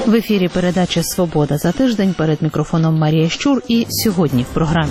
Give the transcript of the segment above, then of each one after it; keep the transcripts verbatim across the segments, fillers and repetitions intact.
В ефірі передача «Свобода за тиждень», перед мікрофоном Марія Щур, і сьогодні в програмі.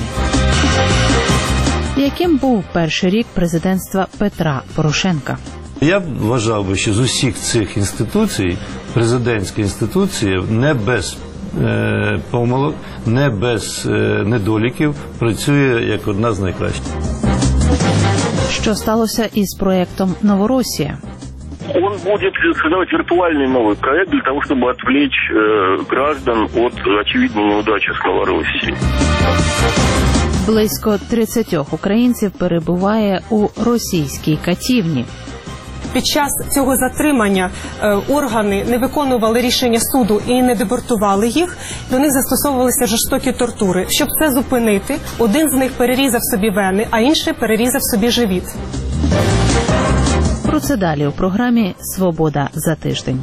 Яким був перший рік президентства Петра Порошенка? Я б вважав би, що з усіх цих інституцій президентська інституція не без е, помилок, не без е, недоліків працює як одна з найкращих. Що сталося із проєктом «Новоросія»? Он будет создавать виртуальный новый проект для того, чтобы отвлечь э, граждан от очевидной неудачи с Новороссией. Близько тридцять українців перебуває у російській катівні. Під час цього затримання е, органи не виконували рішення суду і не депортували їх. До них застосовувалися жорстокі тортури. Щоб це зупинити, один з них перерізав собі вени, а інший перерізав собі живіт. Про це далі у програмі «Свобода за тиждень».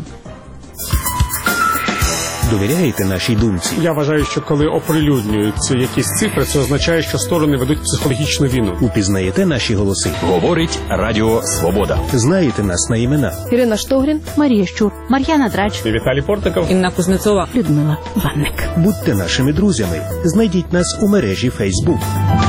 Довіряєте нашій думці? Я вважаю, що коли оприлюднюються якісь цифри, це означає, що сторони ведуть психологічну війну. Упізнаєте наші голоси? Говорить Радіо Свобода. Знаєте нас на імена? Ірина Штогрін, Марія Щур, Мар'яна Драч, Віталій Портников, Інна Кузнецова, Людмила Ванник. Будьте нашими друзями. Знайдіть нас у мережі Фейсбук.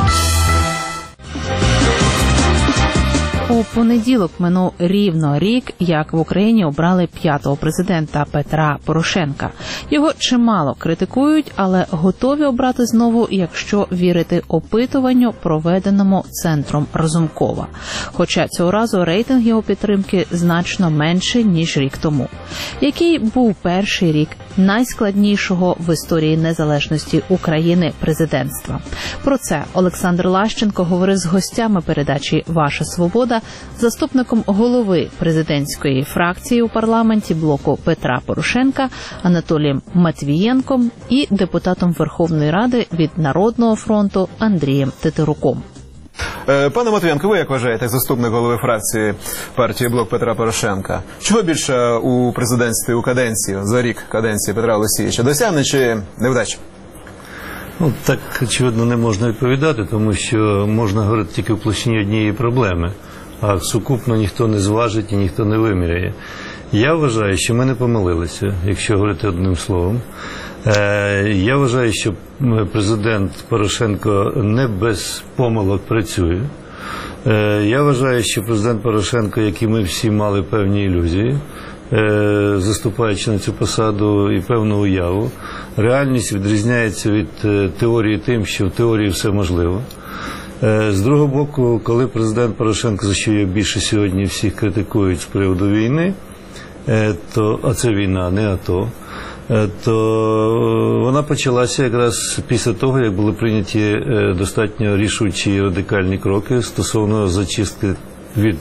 У понеділок минув рівно рік, як в Україні обрали п'ятого президента Петра Порошенка. Його чимало критикують, але готові обрати знову, якщо вірити опитуванню, проведеному Центром Разумкова. Хоча цього разу рейтинг його підтримки значно менший, ніж рік тому. Який був перший рік найскладнішого в історії незалежності України президентства? Про це Олександр Лащенко говорив з гостями передачі «Ваша свобода», заступником голови президентської фракції у парламенті блоку Петра Порошенка Анатолієм Матвієнком і депутатом Верховної Ради від Народного фронту Андрієм Тетеруком. Пане Матвієнко, ви як вважаєте, як заступник голови фракції партії «Блок Петра Порошенка»? Чого більше у президентстві у каденцію, за рік каденції Петра Олексійовича? Досягнень чи невдач? Ну, так, очевидно, не можна відповідати, тому що можна говорити тільки в площині однієї проблеми, а сукупно ніхто не зважить і ніхто не виміряє. Я вважаю, що ми не помилилися, якщо говорити одним словом. Я вважаю, що президент Порошенко не без помилок працює. Я вважаю, що президент Порошенко, як і ми всі, мали певні ілюзії, заступаючи на цю посаду, і певну уяву. Реальність відрізняється від теорії тим, що в теорії все можливо. З другого боку, коли президент Порошенко, за що його більше сьогодні всіх критикують з приводу війни, то, а це війна, не АТО, то вона почалася якраз після того, як були прийняті достатньо рішучі і радикальні кроки стосовно зачистки від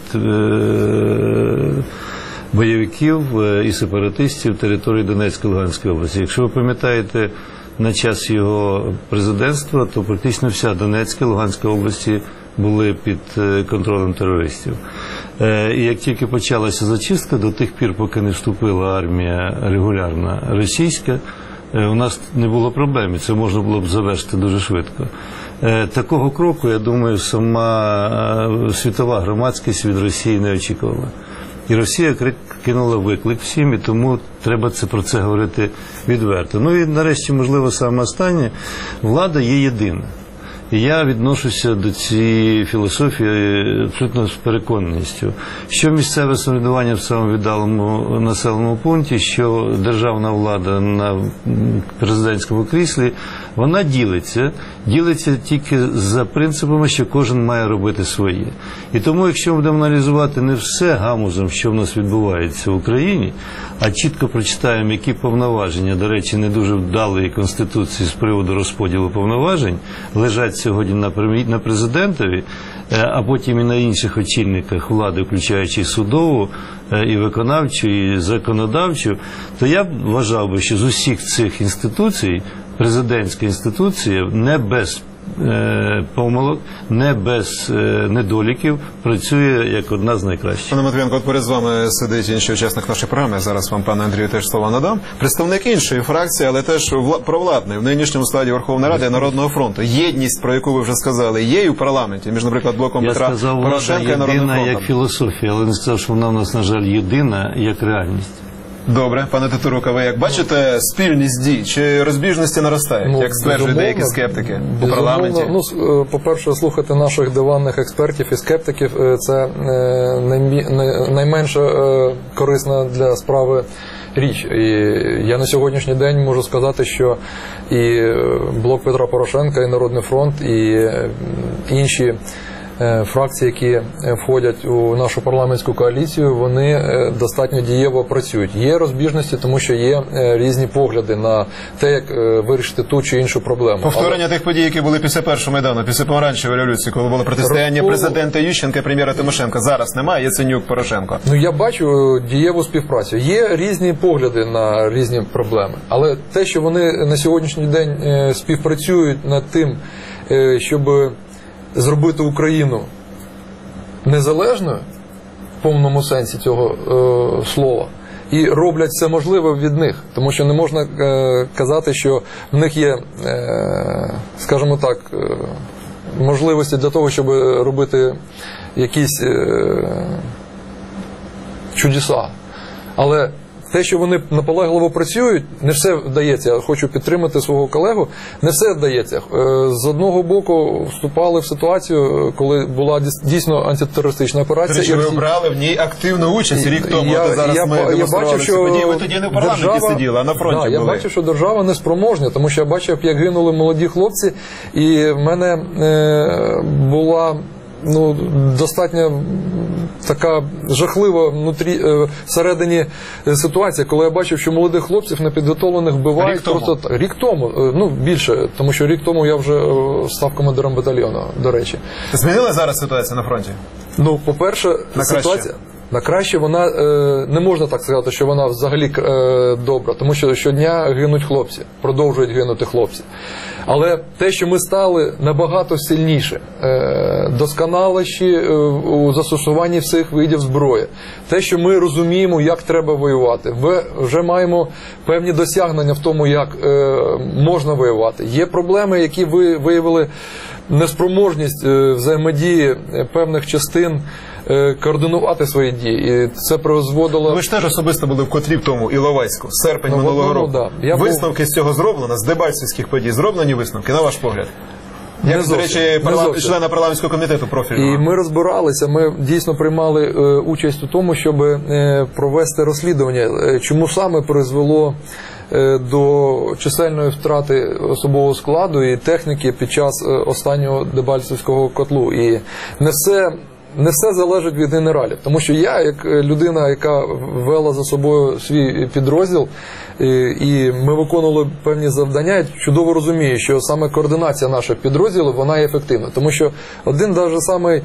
бойовиків і сепаратистів території Донецької і Луганської області. Якщо ви пам'ятаєте, на час його президентства, то практично вся Донецька і Луганська області були під контролем терористів. І як тільки почалася зачистка, до тих пір, поки не вступила армія регулярна російська, у нас не було проблем, це можна було б завершити дуже швидко. Такого кроку, я думаю, сама світова громадськість від Росії не очікувала. І Росія кинула виклик всім, і тому треба це, про це говорити відверто. Ну і нарешті, можливо, саме останнє, влада є єдина. І я відношуся до цієї філософії абсолютно з переконаністю, що місцеве самоврядування в самому віддаленому населеному пункті, що державна влада на президентському кріслі, вона ділиться, ділиться тільки за принципами, що кожен має робити своє. І тому, якщо ми будемо аналізувати не все гамузом, що в нас відбувається в Україні, а чітко прочитаємо, які повноваження, до речі, не дуже вдалої Конституції з приводу розподілу повноважень, лежать сьогодні на президентові, а потім і на інших очільниках влади, включаючи судову, і виконавчу, і законодавчу, то я б вважав би, що з усіх цих інституцій президентська інституція не без е, помилок, не без е, недоліків працює як одна з найкращих. Пане Матвієнко, от поряд з вами сидить інший учасник нашої програми, зараз вам, пане Андрію, теж слова надам. Представник іншої фракції, але теж вла- провладний, в нинішньому складі Верховної Ради Народного фронту. Єдність, про яку ви вже сказали, є і в парламенті, між, наприклад, блоком Я Петра сказав, Порошенка і Народним фронтом. Я сказав, Народним єдина фронтом. як філософія, але не сказав, що вона в нас, на жаль, єдина як реальність. Добре, пане Тетерука, ви як бачите спільність дій, чи розбіжності наростають, Ну, як стверджують безумовно, деякі скептики у безумовно. парламенті? Ну, с- е, по-перше, слухати наших диванних експертів і скептиків е, – це е, наймі- най- найменша е, корисна для справи річ. І я на сьогоднішній день можу сказати, що і е, Блок Петра Порошенка, і Народний фронт, і е, інші е, фракції, які е, входять у нашу парламентську коаліцію, вони е, достатньо дієво працюють. Є розбіжності, тому що є е, різні погляди на те, як е, вирішити ту чи іншу проблему. Повторення тих подій, які були після першого Майдану, після помаранчевої революції, коли було протистояння Розкол- президента Ющенка і прем'єра Тимошенка. Зараз немає, Яценюк, Порошенко. Ну, я бачу дієву співпрацю. Є різні погляди на різні проблеми. Але те, що вони на сьогоднішній день е, співпрацюють над тим, е, щоб зробити Україну незалежною в повному сенсі цього е, слова, і роблять все можливе від них. Тому що не можна е, казати, що в них є, е, скажімо так, е, можливості для того, щоб робити якісь е, чудеса. Але те, що вони наполегливо працюють, не все вдається. Я хочу підтримати свого колегу, не все вдається. Е, З одного боку вступали в ситуацію, коли була дійс- дійсно антитерористична операція. До речі, і ви всі- брали в ній активну участь рік тому. я, От зараз я, ми я демонстрували бачу, ці що події. Ви тоді не в парламенті держава, сиділи, а на фронті да, я були. бачу, що держава неспроможна, тому що я бачив, як гинули молоді хлопці, і в мене е, була ну, достатньо така жахлива внутрі, е, всередині ситуація, коли я бачив, що молодих хлопців непідготовлених вбивають. Рік тому? Просто так. Рік тому, е, ну більше, тому що рік тому я вже е, став командиром батальйону, до речі. Змінила зараз ситуація на фронті? Ну, по-перше, На ситуація краще? на краще, вона е, не можна так сказати, що вона взагалі е, добра, тому що щодня гинуть хлопці, продовжують гинути хлопці. Але те, що ми стали набагато сильніше, е, досконаліші е, у застосуванні всіх видів зброї, те, що ми розуміємо, як треба воювати, ми вже маємо певні досягнення в тому, як е, можна воювати. Є проблеми, які ви виявили неспроможність е, взаємодії певних частин е, координувати свої дії. І це призводило... Ви ж теж особисто були в Котлі в тому Іловайську, серпень Ну, в минулого одному, року. да. Я був- Висновки з цього зроблено, з дебальцівських подій зроблені висновки, на ваш погляд? Не Як, до зовсім, речі, не парла... зовсім. члена парламентського комітету профільного? І ми розбиралися, ми дійсно приймали е, участь у тому, щоб е, провести розслідування, е, чому саме призвело е, до чисельної втрати особового складу і техніки під час е, останнього Дебальцевського котлу. І не все... Не все залежить від генералів, тому що я, як людина, яка вела за собою свій підрозділ, і, і ми виконували певні завдання, я чудово розумію, що саме координація наших підрозділів, вона є ефективна, тому що один навіть самий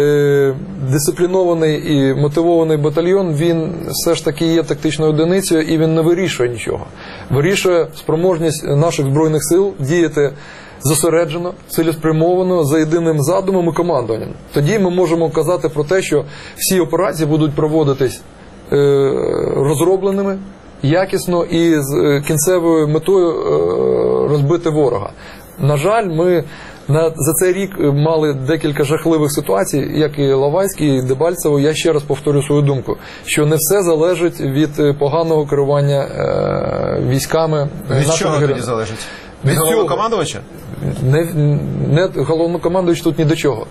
е, дисциплінований і мотивований батальйон, він все ж таки є тактичною одиницею і він не вирішує нічого. Вирішує спроможність наших Збройних сил діяти зосереджено, цілеспрямовано, за єдиним задумом і командуванням. Тоді ми можемо казати про те, що всі операції будуть проводитись е, розробленими, якісно і з е, кінцевою метою е, розбити ворога. На жаль, ми на, за цей рік мали декілька жахливих ситуацій, як і Іловайський, і Дебальцево. Я ще раз повторю свою думку, що не все залежить від поганого керування е, військами. Від нашими чого героями. тоді залежить? Від Від цього. головнокомандувача? Не, не головнокомандувач тут ні до чого.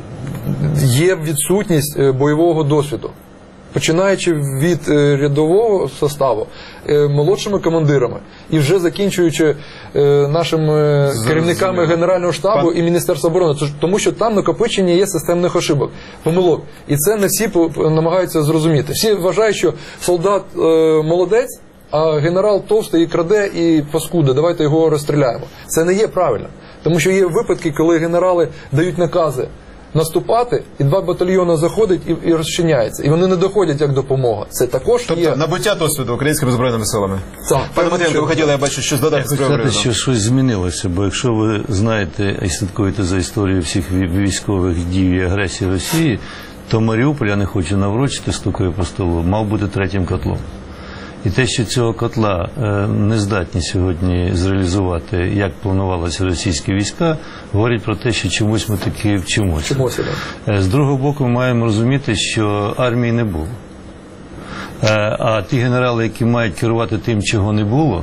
Є відсутність е, бойового досвіду. Починаючи від е, рядового составу, е, молодшими командирами і вже закінчуючи е, нашими керівниками Генерального штабу Пан... і Міністерства оборони. Тож- Тому що там накопичення є системних ошибок, помилок. І це не всі по- по- намагаються зрозуміти. Всі вважають, що солдат е, молодець, а генерал товстий і краде, і паскуда, давайте його розстріляємо. Це не є правильно. Тому що є випадки, коли генерали дають накази наступати, і два батальйони заходять і, і розчиняються. І вони не доходять як допомога. Це також Тобто є... набуття досвіду українськими збройними силами. Так, Пане Матвієнко, ви хотіли, я бачу, щось додати з Я цього хочу приводу. сказати, що щось змінилося, бо якщо ви знаєте і слідкуєте за історією всіх ві- військових дій і агресії Росії, то Маріуполь, я не хочу наврочити, стукаю по столу, мав бути третім котлом. І те, що цього котла е, не здатні сьогодні зреалізувати, як планувалися російські війська, говорить про те, що чомусь ми таки вчимося. Вчимося, да. Е, З другого боку, ми маємо розуміти, що армії не було. А ті генерали, які мають керувати тим, чого не було,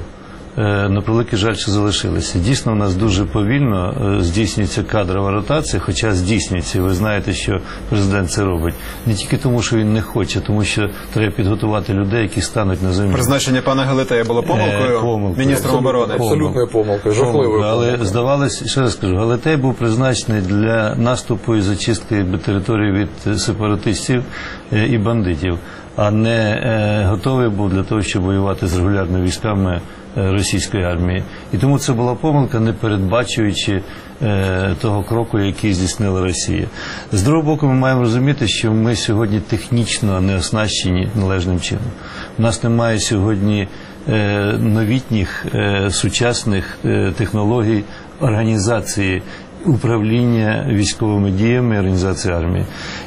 на превеликий жаль, що залишилися. Дійсно, у нас дуже повільно здійснюється кадрова ротація, хоча здійснюється. Ви знаєте, що президент це робить. Не тільки тому, що він не хоче, тому що треба підготувати людей, які стануть на землі. Призначення пана Гелетея було помилкою, помилкою. міністром оборони. Абсолютною помилкою, жахливою. Але здавалося, ще раз кажу, Гелетей був призначений для наступу і зачистки території від сепаратистів і бандитів, а не готовий був для того, щоб воювати з регулярними військами російської армії. І тому це була помилка, не передбачуючи е, того кроку, який здійснила Росія. З другого боку, ми маємо розуміти, що ми сьогодні технічно не оснащені належним чином. У нас немає сьогодні е, новітніх, е, сучасних е, технологій організації управління військовими діями організації армії.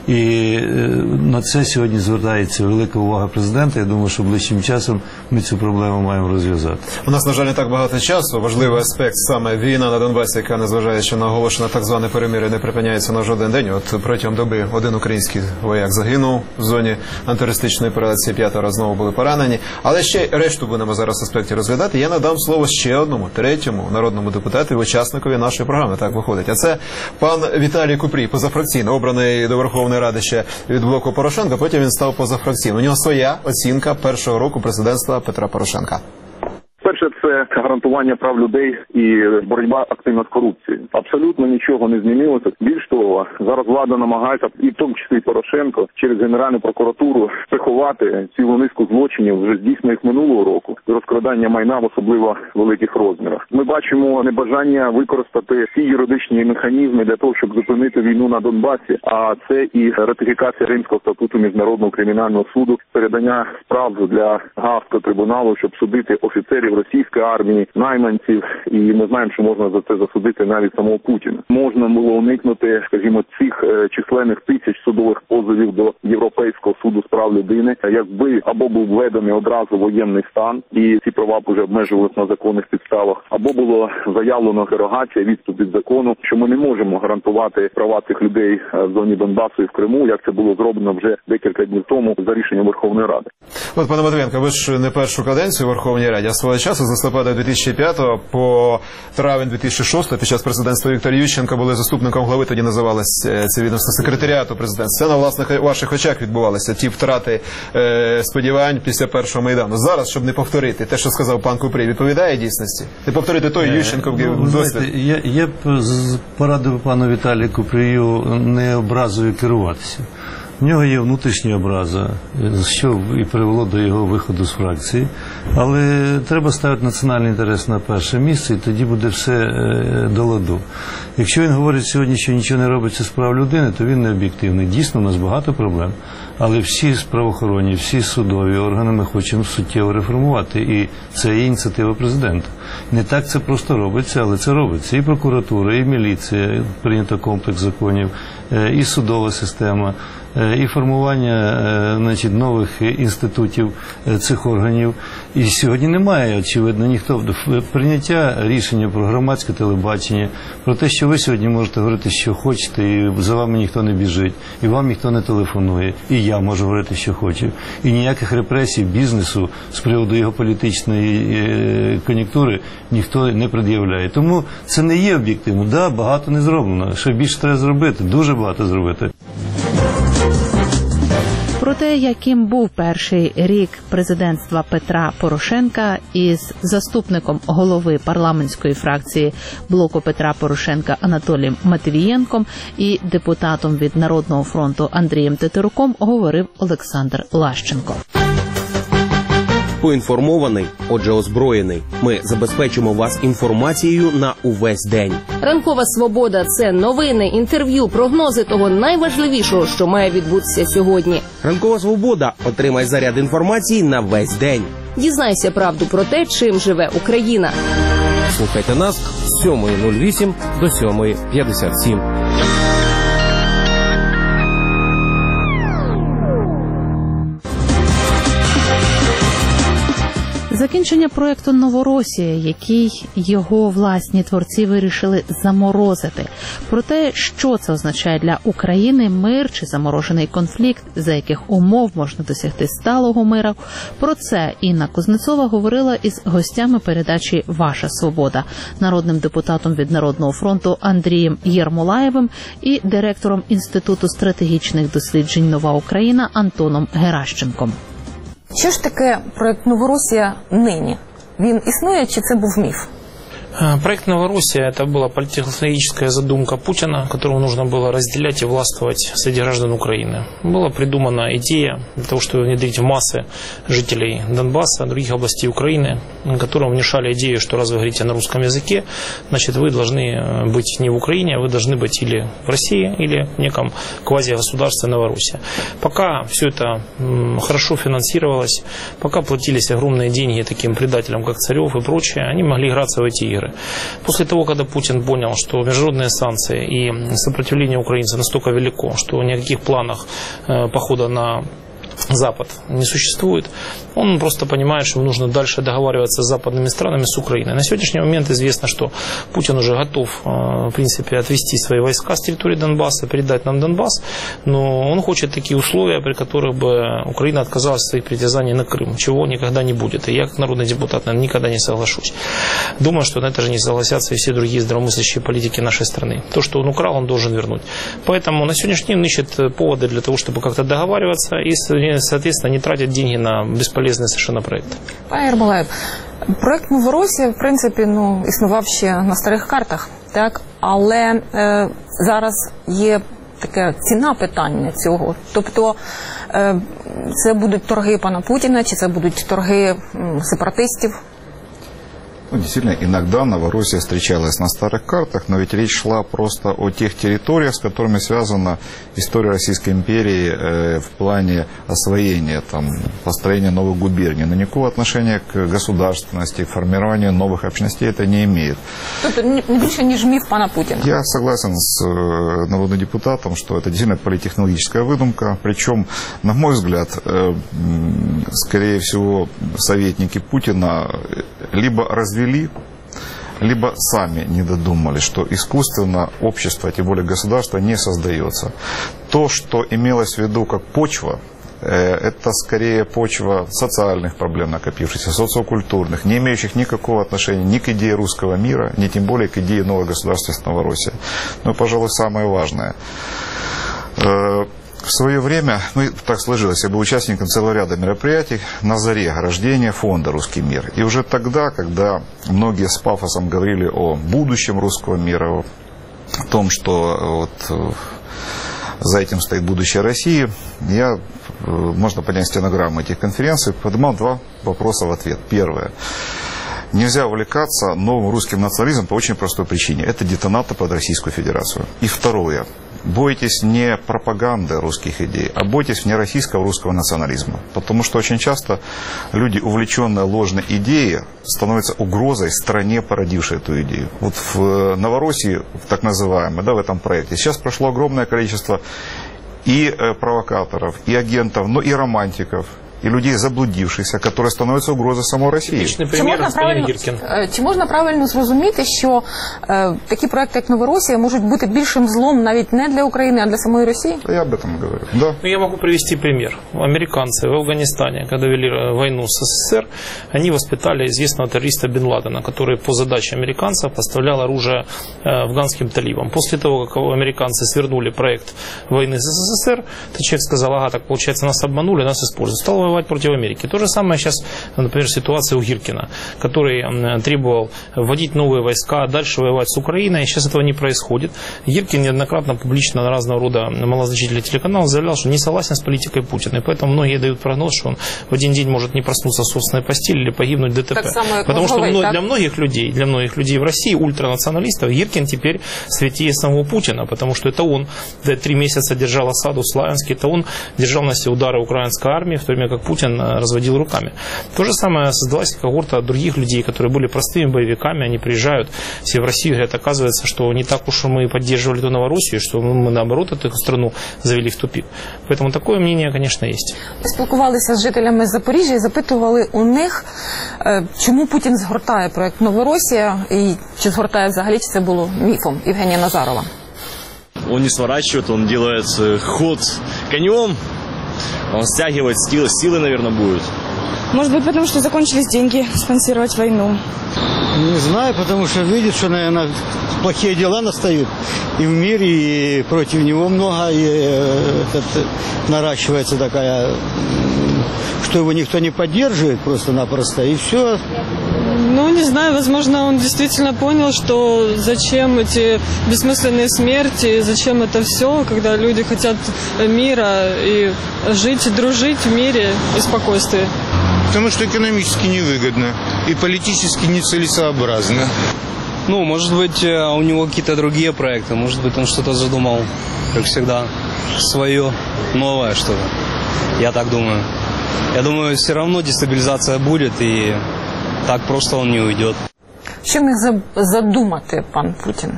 І на це сьогодні звертається велика увага президента. Я думаю, що ближчим часом ми цю проблему маємо розв'язати. У нас, на жаль, не так багато часу. Важливий аспект саме війна на Донбасі, яка, незважаючи на оголошене так зване перемир'я, не припиняється на жоден день. От протягом доби один український вояк загинув в зоні антитерористичної операції, п'ятеро знову були поранені. Але ще решту будемо зараз аспекті розглядати. Я надам слово ще одному, третьому народному депутату і учасникові нашої програми. Так виходить. А це пан Віталій Купрій, позафракційно, обраний до Верховної Ради ще від блоку Порошенка, потім він став позафракційним. У нього своя оцінка першого року президентства Петра Порошенка. Перше, це гарантування прав людей і боротьба активно з корупцією. Абсолютно нічого не змінилося. Більш того, зараз влада намагається, і в тому числі Порошенко, через Генеральну прокуратуру приховати цілу низку злочинів, вже здійснених минулого року, розкрадання майна в особливо великих розмірах. Ми бачимо небажання використати всі юридичні механізми для того, щоб зупинити війну на Донбасі, а це і ратифікація Римського статуту Міжнародного кримінального суду, передання справ для Гаазького трибуналу, щоб судити офіцерів російської армії, найманців, і ми знаємо, що можна за це засудити навіть самого Путіна. Можна було уникнути, скажімо, цих е, численних тисяч судових позовів до Європейського суду з прав людини, якби або був введений одразу воєнний стан, і ці права б уже обмежувалися на законних підставах, або було заявлено дерогація, відступ від закону, що ми не можемо гарантувати права цих людей в зоні Донбасу і в Криму, як це було зроблено вже декілька днів тому за рішенням Верховної Ради. От, пане Матвієнко, ви ж не першу каденцію у Верховній Раді, а свого часу з листопада дві тисячі п'ятого по травень дві тисячі шостого під час президентства Віктора Ющенка були заступником глави, тоді називалось це відомство секретаріату президентства. Це на власних ваших очах відбувалися ті втрати е, сподівань після першого Майдану. Зараз, щоб не повторити те, що сказав пан Купрій, відповідає дійсності? Не повторити той Ющенковський досвід? Я, я б порадив пану Віталію Купрію не образою керуватися. В нього є внутрішня образа, що і привело до його виходу з фракції. Але треба ставити національний інтерес на перше місце, і тоді буде все до ладу. Якщо він говорить сьогодні, що нічого не робиться з прав людини, то він не об'єктивний. Дійсно, у нас багато проблем. Але всі правоохоронні, всі судові органи ми хочемо суттєво реформувати. І це є ініціатива президента. Не так це просто робиться, але це робиться. І прокуратура, і міліція, прийнято комплекс законів, і судова система, і формування, значить, нових інститутів цих органів. І сьогодні немає, очевидно, ніхто прийняття рішення про громадське телебачення, про те, що ви сьогодні можете говорити, що хочете, і за вами ніхто не біжить, і вам ніхто не телефонує, і я можу говорити, що хочу. І ніяких репресій бізнесу з приводу його політичної кон'юнктури ніхто не пред'являє. Тому це не є об'єктивно. Так, да, багато не зроблено. Ще більше треба зробити, дуже багато зробити. Про те, яким був перший рік президентства Петра Порошенка із заступником голови парламентської фракції блоку Петра Порошенка Анатолієм Матвієнком і депутатом від Народного фронту Андрієм Тетеруком, говорив Олександр Лащенко. Поінформований, отже озброєний. Ми забезпечимо вас інформацією на увесь день. Ранкова свобода – це новини, інтерв'ю, прогнози того найважливішого, що має відбутися сьогодні. Ранкова свобода. Отримай заряд інформації на весь день. Дізнайся правду про те, чим живе Україна. Слухайте нас з сьомої нуль вісім до сьомої п'ятдесят сім. Закінчення проекту «Новоросія», який його власні творці вирішили заморозити. Про те, що це означає для України, мир чи заморожений конфлікт, за яких умов можна досягти сталого миру. Про це Інна Кузнецова говорила із гостями передачі «Ваша свобода», народним депутатом від Народного фронту Андрієм Єрмолаєвим і директором Інституту стратегічних досліджень «Нова Україна» Антоном Геращенком. Що ж таке проект «Новоросія» нині? Він існує чи це був міф? Проект «Новороссия» – это была политтехнологическая задумка Путина, которую нужно было разделять и властвовать среди граждан Украины. Была придумана идея для того, чтобы внедрить в массы жителей Донбасса, других областей Украины, которым внушали идею, что раз вы говорите на русском языке, значит вы должны быть не в Украине, а вы должны быть или в России, или в неком квазигосударстве Новороссия. Пока все это хорошо финансировалось, пока платились огромные деньги таким предателям, как Царев и прочее, они могли играться в эти игры. После того, когда Путин понял, что международные санкции и сопротивление украинцев настолько велико, что ни о каких планах э, похода на Запад не существует, он просто понимает, что ему нужно дальше договариваться с западными странами, с Украиной. На сегодняшний момент известно, что Путин уже готов, в принципе, отвести свои войска с территории Донбасса, передать нам Донбасс, но он хочет такие условия, при которых бы Украина отказалась от своих притязаний на Крым, чего никогда не будет. И я, как народный депутат, наверное, никогда не соглашусь. Думаю, что на это же не согласятся и все другие здравомыслящие политики нашей страны. То, что он украл, он должен вернуть. Поэтому на сегодняшний день он ищет поводы для того, чтобы как-то договариваться и, соответственно, не тратят деньги на бесполезные совершенно проекты. Пане Єрмолаєв, проект «Новоросія», в принципі, ну, існував ще на старих картах, так? Але е, зараз є таке ціна питання цього. Тобто е, це будуть торги пана Путіна, чи це будуть торги м, сепаратистів? Ну, действительно, иногда Новороссия встречалась на старых картах, но ведь речь шла просто о тех территориях, с которыми связана история Российской империи э, в плане освоения, там, построения новых губерний. Но никакого отношения к государственности, к формированию новых общностей это не имеет. Тобто не більше, ніж міф пана Путина? Я согласен с э, народным депутатом, что это действительно политтехнологическая выдумка. Причем, на мой взгляд, э, скорее всего, советники Путина либо развивают, либо сами не додумали, что искусственно общество, тем более государство, не создается. То, что имелось в виду как почва, это скорее почва социальных проблем накопившихся, социокультурных, не имеющих никакого отношения ни к идее русского мира, ни тем более к идее новой государственности Новороссии. Но, пожалуй, самое важное. В свое время, ну так сложилось, я был участником целого ряда мероприятий на заре рождения фонда «Русский мир». И уже тогда, когда многие с пафосом говорили о будущем русского мира, о том, что вот за этим стоит будущее России, я, можно понять стенограмму этих конференций, поднимал два вопроса в ответ. Первое. Нельзя увлекаться новым русским национализмом по очень простой причине. Это детонатор под Российскую Федерацию. И второе. Бойтесь не пропаганды русских идей, а бойтесь внероссийского русского национализма. Потому что очень часто люди, увлеченные ложной идеей, становятся угрозой стране, породившей эту идею. Вот в Новороссии, так называемой, да, в этом проекте, сейчас прошло огромное количество и провокаторов, и агентов, но и романтиков, и людей заблудившихся, которые становятся угрозой самой Росії. Чи можна, правильно, чи можна правильно зрозуміти, що е, такі проекти, як «Новоросія», можуть бути більшим злом навіть не для України, а для самої Росії? Я об этом говорю. Да. Ну, я могу привести пример. Американцы в Афганистане, когда вели войну с СССР, они воспитали известного террориста Бен Ладена, который по задаче американцев поставлял оружие афганским талибам. После того, как американцы свернули проект войны с СССР, то человек сказал: ага, так получается, нас обманули, нас используют. Стал воевать против Америки. То же самое сейчас, например, ситуация у Гиркина, который требовал вводить новые войска, дальше воевать с Украиной. Сейчас этого не происходит. Гиркин неоднократно публично на разного рода малозначительных телеканалах заявлял, что не согласен с политикой Путина. И поэтому многие дают прогноз, что он в один день может не проснуться в собственной постели или погибнуть в ДТП. Потому что Мозговой, для многих людей, для многих людей в России, ультранационалистов, Гиркин теперь святее самого Путина, потому что это он три месяца держал осаду в Славянске, это он держал на себе удары украинской армии, в то время как Путин разводил руками. То же самое создалась когорта других людей, которые были простыми боевиками, они приезжают все в Россию, говорят, оказывается, что не так уж мы поддерживали ту Новороссию, что мы, наоборот, эту страну завели в тупик. Поэтому такое мнение, конечно, есть. Ми спілкувалися з жителями Запоріжжя і запитували у них, чому Путін згортає проект «Новоросія» і чи згортає взагалі, чи це було міфом. Євгенія Назарова. Он не сворачивает, он делает ход конем, он стягивает силы, силы, наверное, будет. Может быть, потому что закончились деньги спонсировать войну. Не знаю, потому что видит, что, наверное, плохие дела настают и в мире, и против него много, и этот, наращивается такая, что его никто не поддерживает просто-напросто, и все. Ну, не знаю, возможно, он действительно понял, что зачем эти бессмысленные смерти, зачем это все, когда люди хотят мира и жить, дружить в мире и спокойствии. Потому что экономически невыгодно и политически нецелесообразно. Ну, может быть, у него какие-то другие проекты, может быть, он что-то задумал, как всегда, свое, новое что-то. Я так думаю. Я думаю, все равно дестабилизация будет, и так просто он не уйдет. Що міг задумати пан Путін?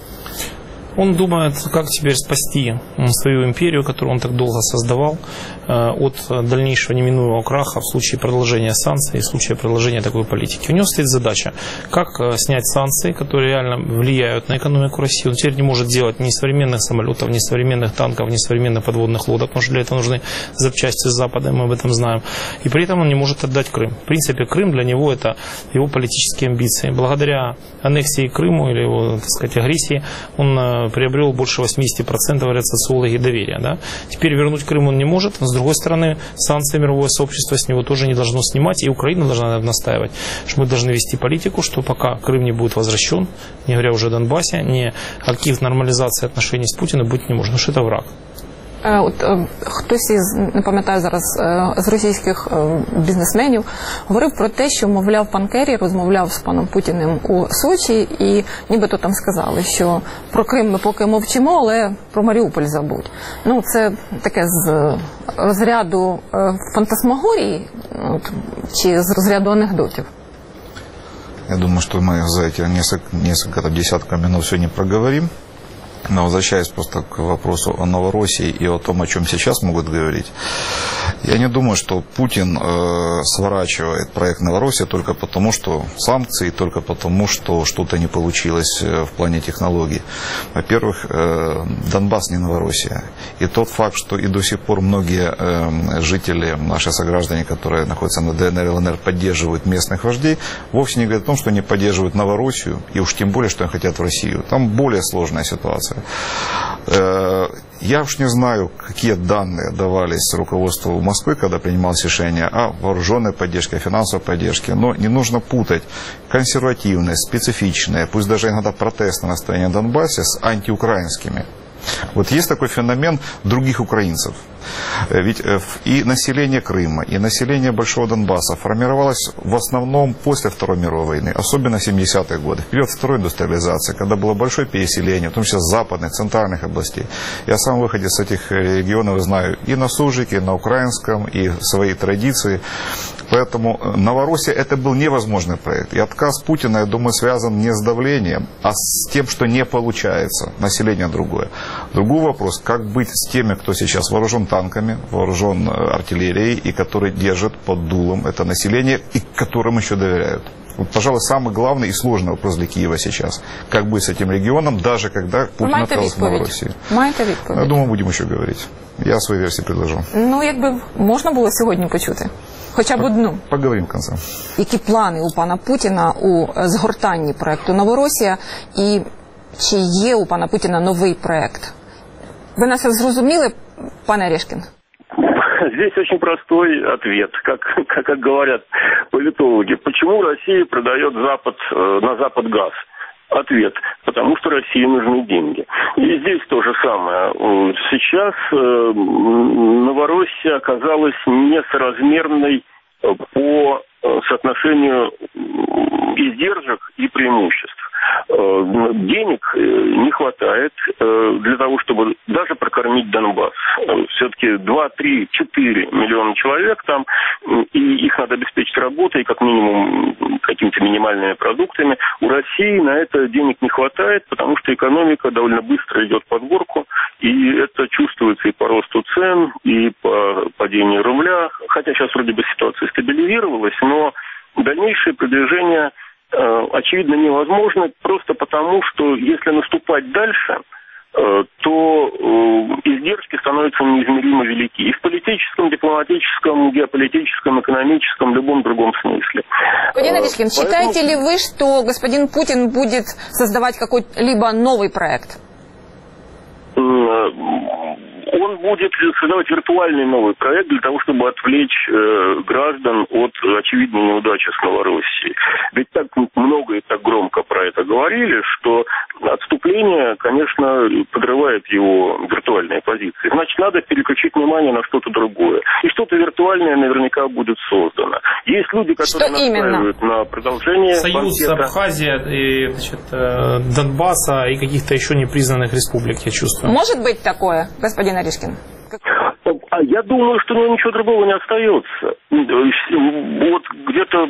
Он думает, как теперь спасти свою империю, которую он так долго создавал, от дальнейшего неминуемого краха в случае продолжения санкций, в случае продолжения такой политики. У него стоит задача, как снять санкции, которые реально влияют на экономику России. Он теперь не может делать ни современных самолетов, ни современных танков, ни современных подводных лодок, потому что для этого нужны запчасти с Запада, мы об этом знаем. И при этом он не может отдать Крым. В принципе, Крым для него это его политические амбиции. Благодаря аннексии Крыму или его, так сказать, агрессии он приобрел больше восемьдесят процентов, говорят социологи, доверия. Да? Теперь вернуть Крым он не может, но с другой стороны, санкции мировое сообщество с него тоже не должно снимать, и Украина должна настаивать, что мы должны вести политику, что пока Крым не будет возвращен, не говоря уже о Донбассе, никаких нормализаций отношений с Путиным быть не может, потому что это враг. От хтось із, не пам'ятаю зараз, з російських бізнесменів говорив про те, що, мовляв, пан Керрі розмовляв з паном Путіним у Сочі і нібито там сказали, що про Крим ми поки мовчимо, але про Маріуполь забудь. Ну, це таке з розряду фантасмагорії чи з розряду анекдотів? Я думаю, что мы за эти несколько, несколько десятков минут сегодня проговорим. Но возвращаясь просто к вопросу о Новороссии и о том, о чем сейчас могут говорить, я не думаю, что Путин э, сворачивает проект Новороссия только потому, что санкции, только потому, что что-то не получилось в плане технологий. Во-первых, э, Донбасс не Новороссия. И тот факт, что и до сих пор многие э, жители, наши сограждане, которые находятся на ДНР и ЛНР, поддерживают местных вождей, вовсе не говорит о том, что они поддерживают Новороссию, и уж тем более, что они хотят в Россию. Там более сложная ситуация. Я уж не знаю, какие данные давались руководству Москвы, когда принималось решение о вооруженной поддержке, о финансовой поддержке. Но не нужно путать консервативные, специфичные, пусть даже иногда протестные настроения в Донбассе с антиукраинскими. Вот есть такой феномен других украинцев. Ведь и население Крыма, и население Большого Донбасса формировалось в основном после Второй мировой войны, особенно в семидесятые годы, в период второй индустриализации, когда было большое переселение, в том числе с западных, центральных областей. Я сам выходец с этих регионов знаю и на суржике, и на украинском, и свои традиции. Поэтому Новороссия это был невозможный проект. И отказ Путина, я думаю, связан не с давлением, а с тем, что не получается. Население другое. Другой вопрос, как быть с теми, кто сейчас вооружен танками, вооружен артиллерией, и который держит под дулом это население, и которым еще доверяют. Вот, пожалуй, самый главный и сложный вопрос для Киева сейчас. Как быть с этим регионом, даже когда Путин отказался в Новороссии? Маєте відповідь? Я думаю, будем еще говорить. Я свою версию предложу. Ну, якби можна було сьогодні почути? Хоча б одну. Поговорим в конце. Які плани у пана Путіна у згортанні проекту «Новоросія» і чи є у пана Путіна новий проект? Вы нас зрозуміли, пане Орешкин? Здесь очень простой ответ, как, как, как говорят политологи. Почему Россия продает Запад, на Запад газ? Ответ. Потому что России нужны деньги. И здесь то же самое. Сейчас Новороссия оказалась несоразмерной по соотношению издержек и преимуществ. Денег не хватает для того, чтобы даже прокормить Донбасс. Все-таки два, три, четыре миллиона человек там, и их надо обеспечить работой, как минимум какими-то минимальными продуктами. У России на это денег не хватает, потому что экономика довольно быстро идет под горку, и это чувствуется и по росту цен, и по падению рубля. Хотя сейчас вроде бы ситуация стабилизировалась, но дальнейшее продвижение очевидно невозможно, просто потому, что если наступать дальше, то издержки становятся неизмеримо велики. И в политическом, дипломатическом, геополитическом, экономическом, любом другом смысле. Господин Орешкин, Поэтому... считаете ли вы, что господин Путин будет создавать какой-либо новый проект? Он будет создавать виртуальный новый проект для того, чтобы отвлечь э, граждан от очевидной неудачи с Новороссией. Ведь так много и так громко про это говорили, что отступление, конечно, подрывает его виртуальные позиции. Значит, надо переключить внимание на что-то другое. И что-то виртуальное наверняка будет создано. Есть люди, которые настаивают на продолжение Союз банкета. Абхазия, и, значит, Донбасса и каких-то еще непризнанных республик, я чувствую. Может быть такое, господин Орешкин? А я думаю, что ничего другого не остается. Вот где-то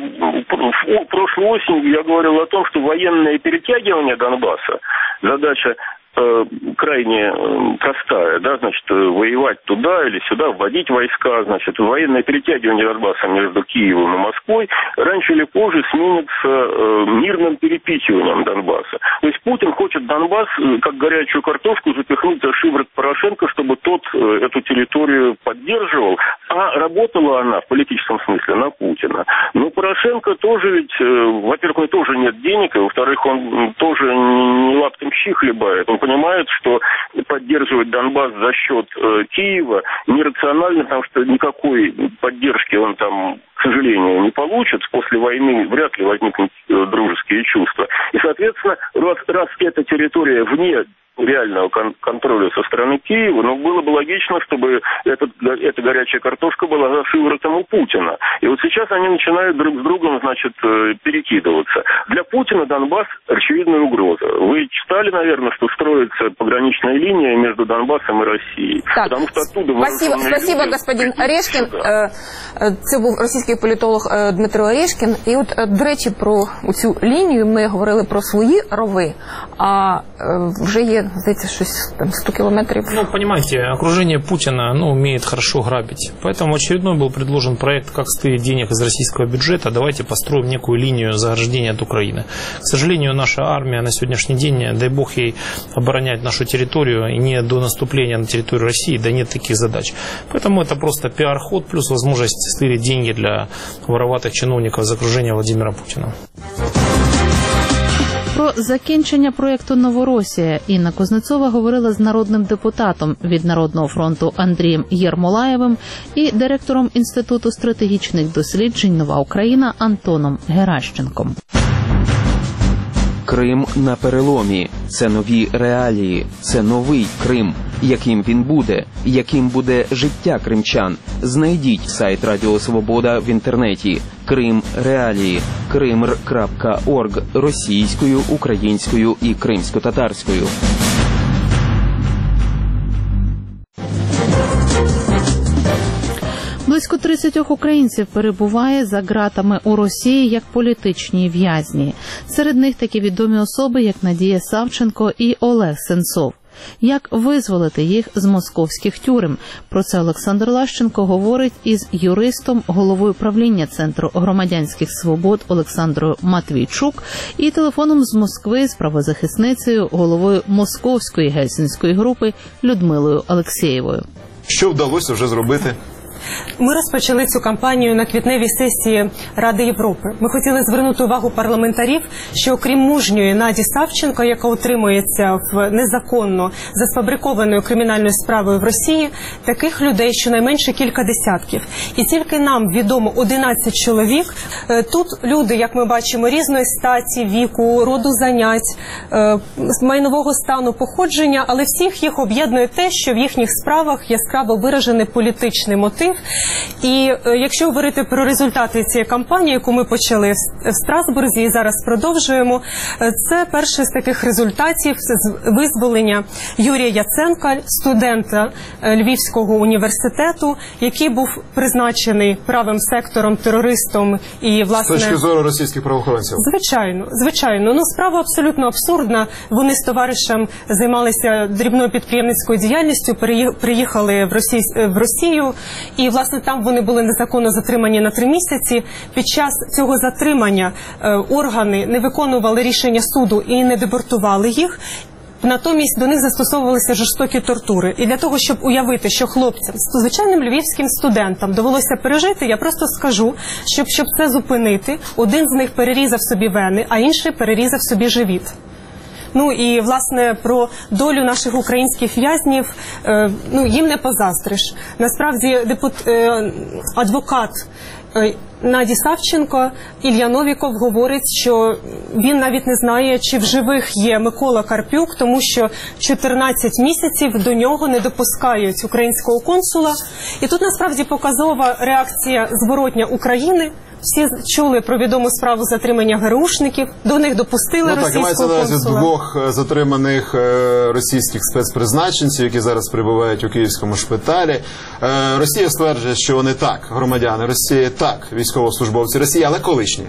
в прошлой осенью я говорил о том, что военное перетягивание Донбасса, задача э, крайне э, простая, да, значит, воевать туда или сюда, вводить войска, значит, военное перетягивание Донбасса между Киевом и Москвой раньше или позже сменится э, мирным перепихиванием Донбасса. То есть Путин хочет Донбасс, э, как горячую картошку, запихнуть за шиворот Порошенко, чтобы тот э, эту территорию поддерживал, а работала она в политическом смысле на Путина. Но Порошенко тоже ведь, э, во-первых, у него тоже нет денег, и во-вторых, он тоже не лаптем щи хлебает. Он понимает, что поддерживать Донбасс за счет э, Киева нерационально, потому что никакой поддержки он там, к сожалению, не получит. После войны вряд ли возникнут э, дружеские чувства. И, соответственно, раз, раз эта территория вне реального кон- контроля со стороны Киева, но было бы логично, чтобы этот, эта горячая картошка была за шиворотом у Путина. И вот сейчас они начинают друг с другом, значит, перекидываться. Для Путина Донбасс – очевидная угроза. Вы читали, наверное, что строится пограничная линия между Донбассом и Россией. Так, потому что оттуда спасибо, спасибо, люди... господин Орешкін. Це був російський політолог Дмитро Орешкін. І от, до речі, про цю лінію ми говорили про свої рови, а вже є, знаете, щось там сто километров. Ну, понимаете, окружение Путина, ну, умеет хорошо грабить. Поэтому очередной был предложен проект, как стырить денег из российского бюджета. Давайте построим некую линию заграждения от Украины. К сожалению, наша армия на сегодняшний день, дай бог ей оборонять нашу территорию, и не до наступления на территорию России, да нет таких задач. Поэтому это просто пиар-ход, плюс возможность стырить деньги для вороватых чиновников из окружения Владимира Путина. Про закінчення проєкту «Новоросія» Інна Кузнецова говорила з народним депутатом від Народного фронту Андрієм Єрмолаєвим і директором Інституту стратегічних досліджень «Нова Україна» Антоном Геращенком. Крим на переломі. Це нові реалії. Це новий Крим. Яким він буде? Яким буде життя кримчан? Знайдіть сайт Радіо Свобода в інтернеті. Крим реалії. кримр крапка орг російською, українською і кримсько-татарською. Близько тридцять українців перебуває за ґратами у Росії як політичні в'язні. Серед них такі відомі особи, як Надія Савченко і Олег Сенцов. Як визволити їх з московських тюрем? Про це Олександр Лащенко говорить із юристом, головою правління Центру громадянських свобод Олександрою Матвійчук і телефоном з Москви з правозахисницею, головою Московської гельсінської групи Людмилою Алексєєвою. Що вдалося вже зробити? Ми розпочали цю кампанію на квітневій сесії Ради Європи. Ми хотіли звернути увагу парламентарів, що окрім мужньої Наді Савченко, яка утримується в незаконно за сфабрикованою кримінальною справою в Росії, таких людей щонайменше кілька десятків. І тільки нам відомо одинадцять чоловік. Тут люди, як ми бачимо, різної статі, віку, роду занять, майнового стану, походження, але всіх їх об'єднує те, що в їхніх справах яскраво виражений політичний мотив, Київ. І е, якщо говорити про результати цієї кампанії, яку ми почали в, в Страсбурзі і зараз продовжуємо, е, це перший з таких результатів з визволення Юрія Яценка, студента е, Львівського університету, який був призначений правим сектором терористом і, власне... З точки зору російських правоохоронців. Звичайно, звичайно. Ну, справа абсолютно абсурдна. Вони з товаришем займалися дрібною підприємницькою діяльністю, приїхали в Росію, в Росію, і, власне, там вони були незаконно затримані на три місяці. Під час цього затримання е, органи не виконували рішення суду і не депортували їх. Натомість до них застосовувалися жорстокі тортури. І для того, щоб уявити, що хлопцям, звичайним львівським студентам довелося пережити, я просто скажу, щоб, щоб це зупинити, один з них перерізав собі вени, а інший перерізав собі живіт. Ну і, власне, про долю наших українських в'язнів, е, ну, їм не позаздриш. Насправді, депут, е, адвокат е, Наді Савченко, Ілля Новіков, говорить, що він навіть не знає, чи в живих є Микола Карпюк, тому що чотирнадцять місяців до нього не допускають українського консула. І тут, насправді, показова реакція зворотня України. Всі чули про відому справу затримання ГРУшників, до них допустили ну, російського консула. Так, мається на увазі двох затриманих е, російських спецпризначенців, які зараз перебувають у київському шпиталі. Е, Росія стверджує, що вони так, громадяни Росії, так, військовослужбовці Росії, але колишні.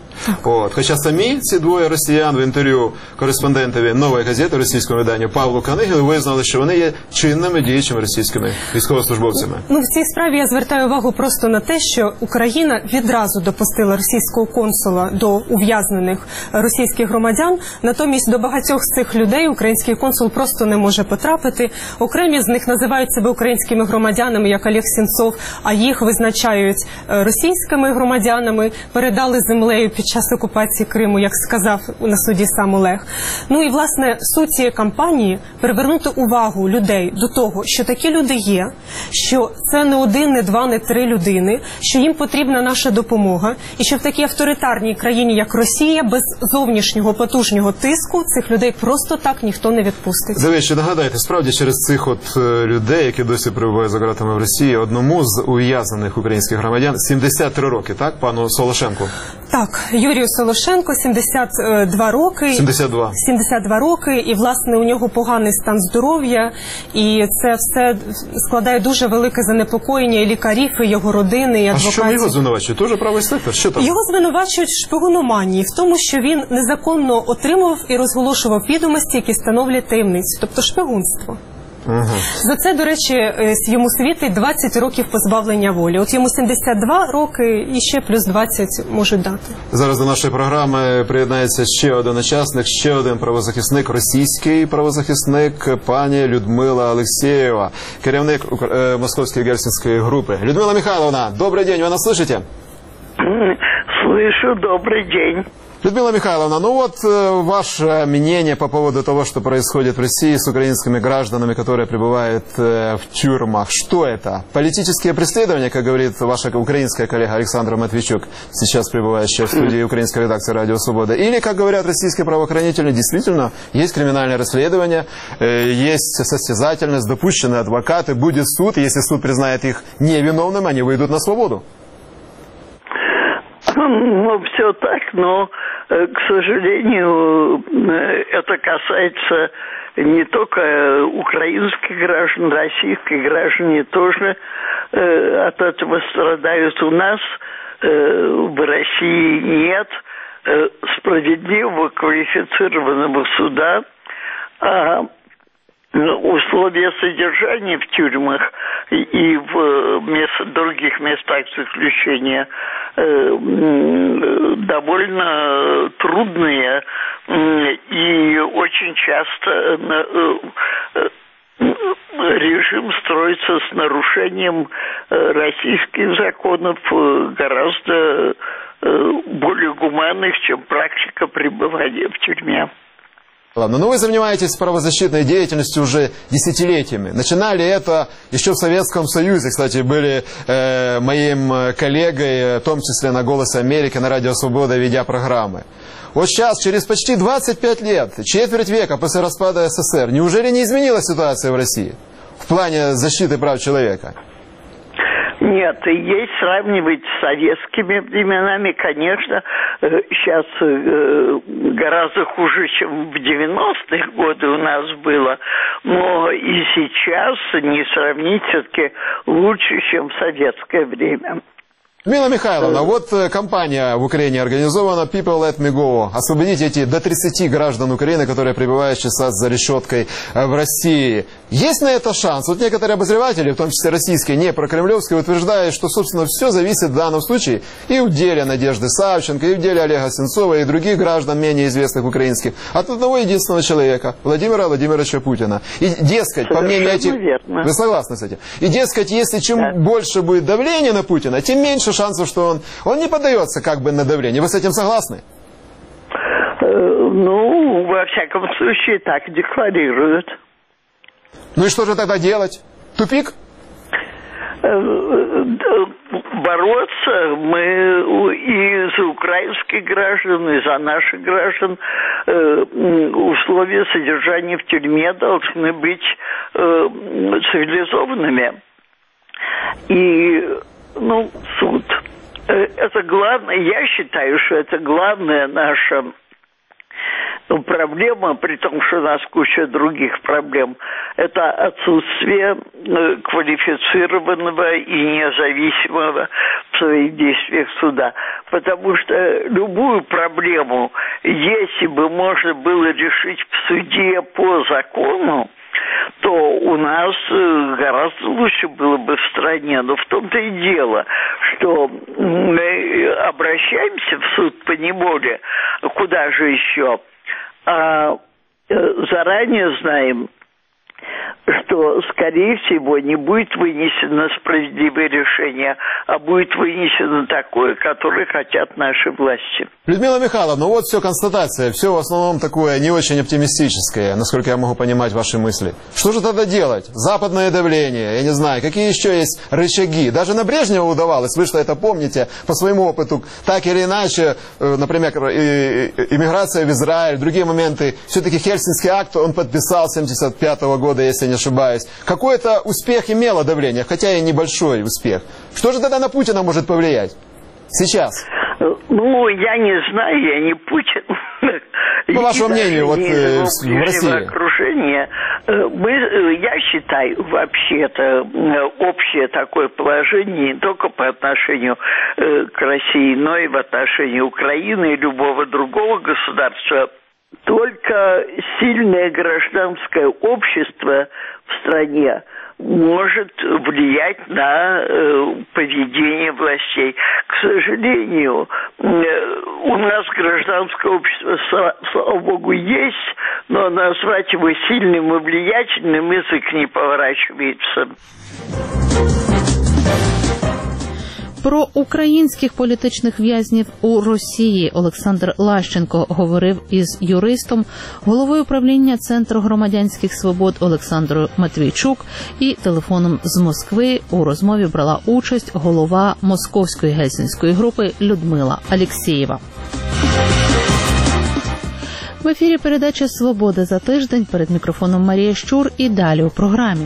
От. Хоча самі ці двоє росіян в інтерв'ю кореспондентові «Нової газети» російському виданню Павлу Канигіну визнали, що вони є чинними діючими російськими військовослужбовцями. Ну, в цій справі я звертаю увагу просто на те, що Україна відразу допустила російського консула до ув'язнених російських громадян, натомість до багатьох з цих людей український консул просто не може потрапити. Окремі з них називають себе українськими громадянами, як Олег Сенцов, а їх визначають російськими громадянами, передали землею під час окупації Криму, як сказав на суді сам Олег. Ну і, власне, суть цієї кампанії – привернути увагу людей до того, що такі люди є, що це не один, не два, не три людини, що їм потрібна наша допомога, і що в такій авторитарній країні, як Росія, без зовнішнього потужного тиску цих людей просто так ніхто не відпустить. До речі, нагадайте, справді через цих от людей, які досі перебувають за ґратами в Росії, одному з ув'язнених українських громадян сімдесят три роки, так, пану Солошенку? Так, Юрію Солошенко, сімдесят два роки. сімдесят два. сімдесят два роки, і, власне, у нього поганий стан здоров'я, і це все складає дуже велике занепокоєння і лікарів, і його родини, і адвокатів. А що його звинувачують? Тоже правий сектор? Що там? Його звинувачують в шпигономанії, в тому, що він незаконно отримував і розголошував відомості, які становлять таємницю, тобто шпигунство. Угу. За це, до речі, йому світить двадцять років позбавлення волі. От йому сімдесят два роки і ще плюс двадцять можуть дати. Зараз до нашої програми приєднається ще один учасник, ще один правозахисник, російський правозахисник, пані Людмила Алексєєва, керівник Московської Гельсінської групи. Людмила Михайловна, добрый день, вы нас слышите? Слышу, добрый день. Людмила Михайловна, ну вот э, ваше мнение по поводу того, что происходит в России с украинскими гражданами, которые пребывают э, в тюрьмах. Что это? Политические преследования, как говорит ваша украинская коллега Александра Матвейчук, сейчас пребывающая в студии украинской редакции «Радио Свобода». Или, как говорят российские правоохранители, действительно есть криминальное расследование, э, есть состязательность, допущенные адвокаты, будет суд, если суд признает их невиновным, они выйдут на свободу. Ну, все так, но, к сожалению, это касается не только украинских граждан, российских граждане тоже от этого страдают. У нас в России нет справедливого квалифицированного суда, а условия содержания в тюрьмах и в мест, других местах заключения э, довольно трудные, и очень часто э, режим строится с нарушением российских законов, гораздо более гуманных, чем практика пребывания в тюрьме. Ладно, но вы занимаетесь правозащитной деятельностью уже десятилетиями. Начинали это еще в Советском Союзе. Кстати, были э, моим коллегой, в том числе на «Голосе Америки», на «Радио Свобода», ведя программы. Вот сейчас, через почти двадцать пять лет, четверть века после распада СССР, неужели не изменилась ситуация в России в плане защиты прав человека? Нет, есть сравнивать с советскими временами, конечно, сейчас гораздо хуже, чем в девяностые годы у нас было, но и сейчас не сравнить все-таки лучше, чем в советское время. Людмила Михайловна, вот кампания в Украине организована «People Let Me Go». Освободить эти до тридцати граждан Украины, которые пребывают сейчас за решеткой в России. Есть на это шанс? Вот некоторые обозреватели, в том числе российские, не прокремлевские, утверждают, что, собственно, все зависит в данном случае и в деле Надежды Савченко, и в деле Олега Сенцова, и других граждан, менее известных украинских, от одного единственного человека, Владимира Владимировича Путина. И, дескать, по мнению этих... Вы согласны с этим? И, дескать, если чем да. больше будет давления на Путина, тем меньше шансов, что он, он не поддается как бы на давление. Вы с этим согласны? Ну, во всяком случае, так декларируют. Ну и что же тогда делать? Тупик? Бороться мы и за украинских граждан, и за наших граждан. Условия содержания в тюрьме должны быть цивилизованными. И Ну, суд. Это главное, я считаю, что это главная наша проблема, при том, что у нас куча других проблем. Это отсутствие квалифицированного и независимого в своих действиях суда. Потому что любую проблему, если бы можно было решить в суде по закону, то у нас гораздо лучше было бы в стране. Но в том-то и дело, что мы обращаемся в суд поневоле, куда же еще, а заранее знаем, что, скорее всего, не будет вынесено справедливое решение, а будет вынесено такое, которое хотят наши власти. Людмила Михайловна, ну вот все констатация, все в основном такое не очень оптимистическое, насколько я могу понимать ваши мысли. Что же тогда делать? Западное давление, я не знаю, какие еще есть рычаги. Даже на Брежнева удавалось, вы что это помните, по своему опыту, так или иначе, например, иммиграция в Израиль, другие моменты, все-таки Хельсинский акт он подписал семьдесят пятого года, если не ошибаюсь. Какой-то успех имело давление, хотя и небольшой успех. Что же тогда на Путина может повлиять сейчас? Ну, я не знаю, я не Путин. По вашему мнению, вот э, в России. Окружение. Мы, я считаю, вообще-то общее такое положение не только по отношению к России, но и в отношении Украины и любого другого государства. Только сильное гражданское общество в стране может влиять на э, поведение властей. К сожалению, э, у нас гражданское общество, слава, слава богу, есть, но назвать его сильным и влиятельным язык не поворачивается. Про українських політичних в'язнів у Росії Олександр Лащенко говорив із юристом, головою управління Центру громадянських свобод Олександрою Матвійчук, і телефоном з Москви у розмові брала участь голова Московської гельсінської групи Людмила Алєксєєва. В ефірі передача «Свобода за тиждень», перед мікрофоном Марія Щур і далі у програмі.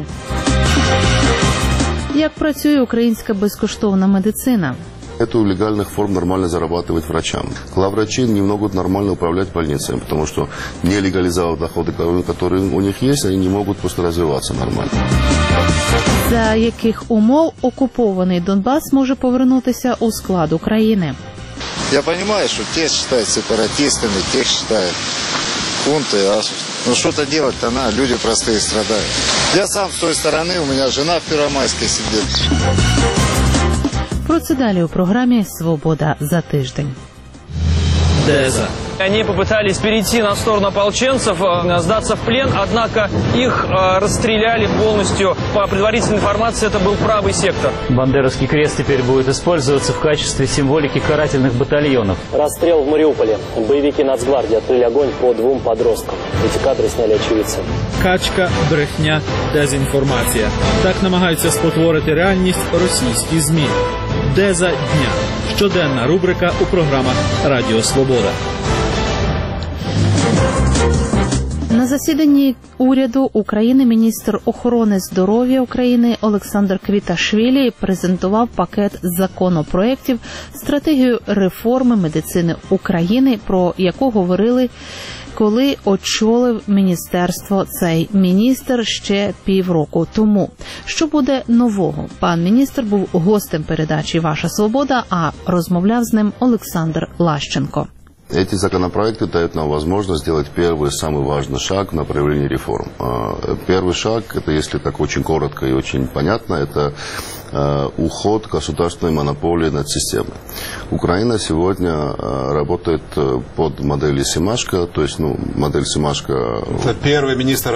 Як працює українська безкоштовна медицина? Нету легальных форм нормально зарабатывать врачам. Главврачи не могут нормально управлять больницами, потому что не легализовав доходы, которые у них есть, они не могут просто развиваться нормально. За яких умов окупований Донбас може повернутися у склад України? Я понимаю, что те считают сепаратистами, те считают хунты, а ну что-то делать-то надо, люди простые страдают. Я сам с той стороны, у меня жена в Первомайской сидит. Про це далі у програмі «Свобода за тиждень». Деза. Они попытались перейти на сторону ополченцев, сдаться в плен, однако их расстреляли полностью. По предварительной информации, это был правый сектор. Бандеровский крест теперь будет использоваться в качестве символики карательных батальонов. Расстрел в Мариуполе. Боевики Нацгвардии открыли огонь по двум подросткам. Эти кадры сняли очевидцы. Качка, брехня, дезінформація. Так намагаються спотворити реальність російські ЗМІ. Деза дня. Щоденна рубрика у програмах «Радіо Свобода». На засіданні уряду України міністр охорони здоров'я України Олександр Квіташвілі презентував пакет законопроєктів стратегію реформи медицини України, про яку говорили, коли очолив міністерство цей міністр ще півроку тому. Що буде нового? Пан міністр був гостем передачі «Ваша свобода», а розмовляв з ним Олександр Лащенко. Эти законопроекты дают нам возможность сделать первый, самый важный шаг в направлении реформ. Первый шаг, это, если так очень коротко и очень понятно, это уход государственной монополии над системой. Украина сегодня работает под моделью Семашко, то есть, ну, модель Семашко... Это первый министр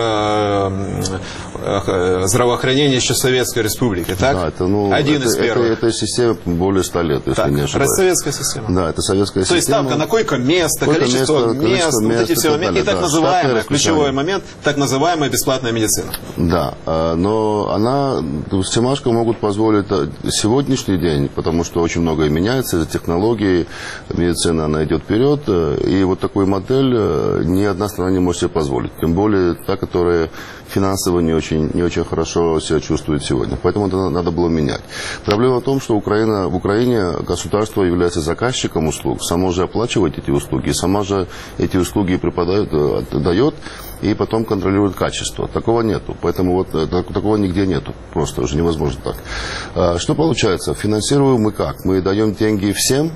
здравоохранения еще Советской Республики, так? Да, это, ну, один это, из первых. Это, это система более ста лет, если так, не ошибаюсь. Это советская система. Да, это советская то система. То есть ставка на койко-место, количество, количество мест, количество вот эти мест, все моменты, и так да, называемый, ключевой момент, так называемая бесплатная медицина. Да, но она, Семашко могут позволить сегодняшний день, потому что очень многое меняется, технологии, медицина, она идет вперед, и вот такую модель ни одна страна не может себе позволить. Тем более та, которая финансово не очень, не очень хорошо себя чувствует сегодня. Поэтому это надо было менять. Проблема в том, что Украина, в Украине государство является заказчиком услуг, само же оплачивает эти услуги, сама же эти услуги преподает, дает и потом контролирует качество. Такого нету. Поэтому вот такого нигде нету. Просто уже невозможно так. Что получается? Финансируем мы как? Мы даем деньги всем,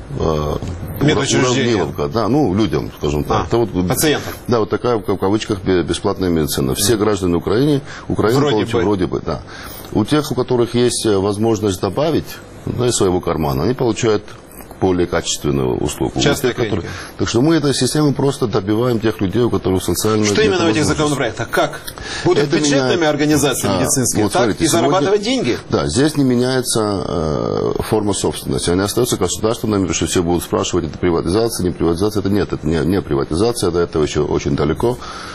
уравниловка, да, ну, людям, скажем так. А, это вот, пациентам. Да, вот такая, в кавычках, бесплатная медицина. Все граждане Украины, Украины вроде получают, бы. вроде бы, да. У тех, у которых есть возможность добавить, да, из своего кармана, они получают более качественную услугу. Частные тех, которые... Так что мы этой системой просто добиваем тех людей, у которых социально... Что именно в этих законопроектах? Как? Будут это бюджетными меняет... организациями а, медицинскими, вот, так? Смотрите, и зарабатывать сегодня... деньги? Да, здесь не меняется э, форма собственности. Они остаются государственными, потому что все будут спрашивать, это приватизация, не приватизация. Это нет, это не, не приватизация, до этого еще очень далеко.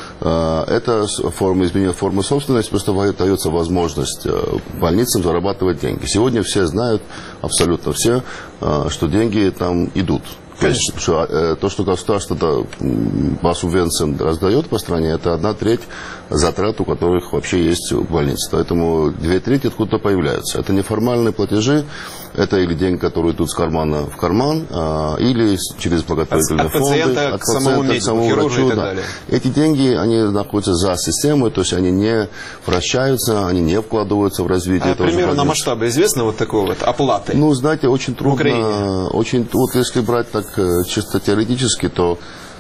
Это форма, изменение формы собственности, просто дается возможность больницам зарабатывать деньги. Сегодня все знают, абсолютно все, что деньги там идут. Конечно. Что, то, что государство по субвенциям раздает по стране, это одна треть затрат, у которых вообще есть в больнице. Поэтому две трети откуда-то появляются. Это неформальные платежи, это или деньги, которые идут с кармана в карман, а, или через благотворительные от, фонды. От пациента к самому медику, к самому врачу, и так да. далее. Эти деньги, они находятся за системой, то есть они не вращаются, они не вкладываются в развитие. А примерно масштабы известны вот такой вот оплаты? Ну, знаете, очень трудно. Очень, вот если брать так чисто теоретически, то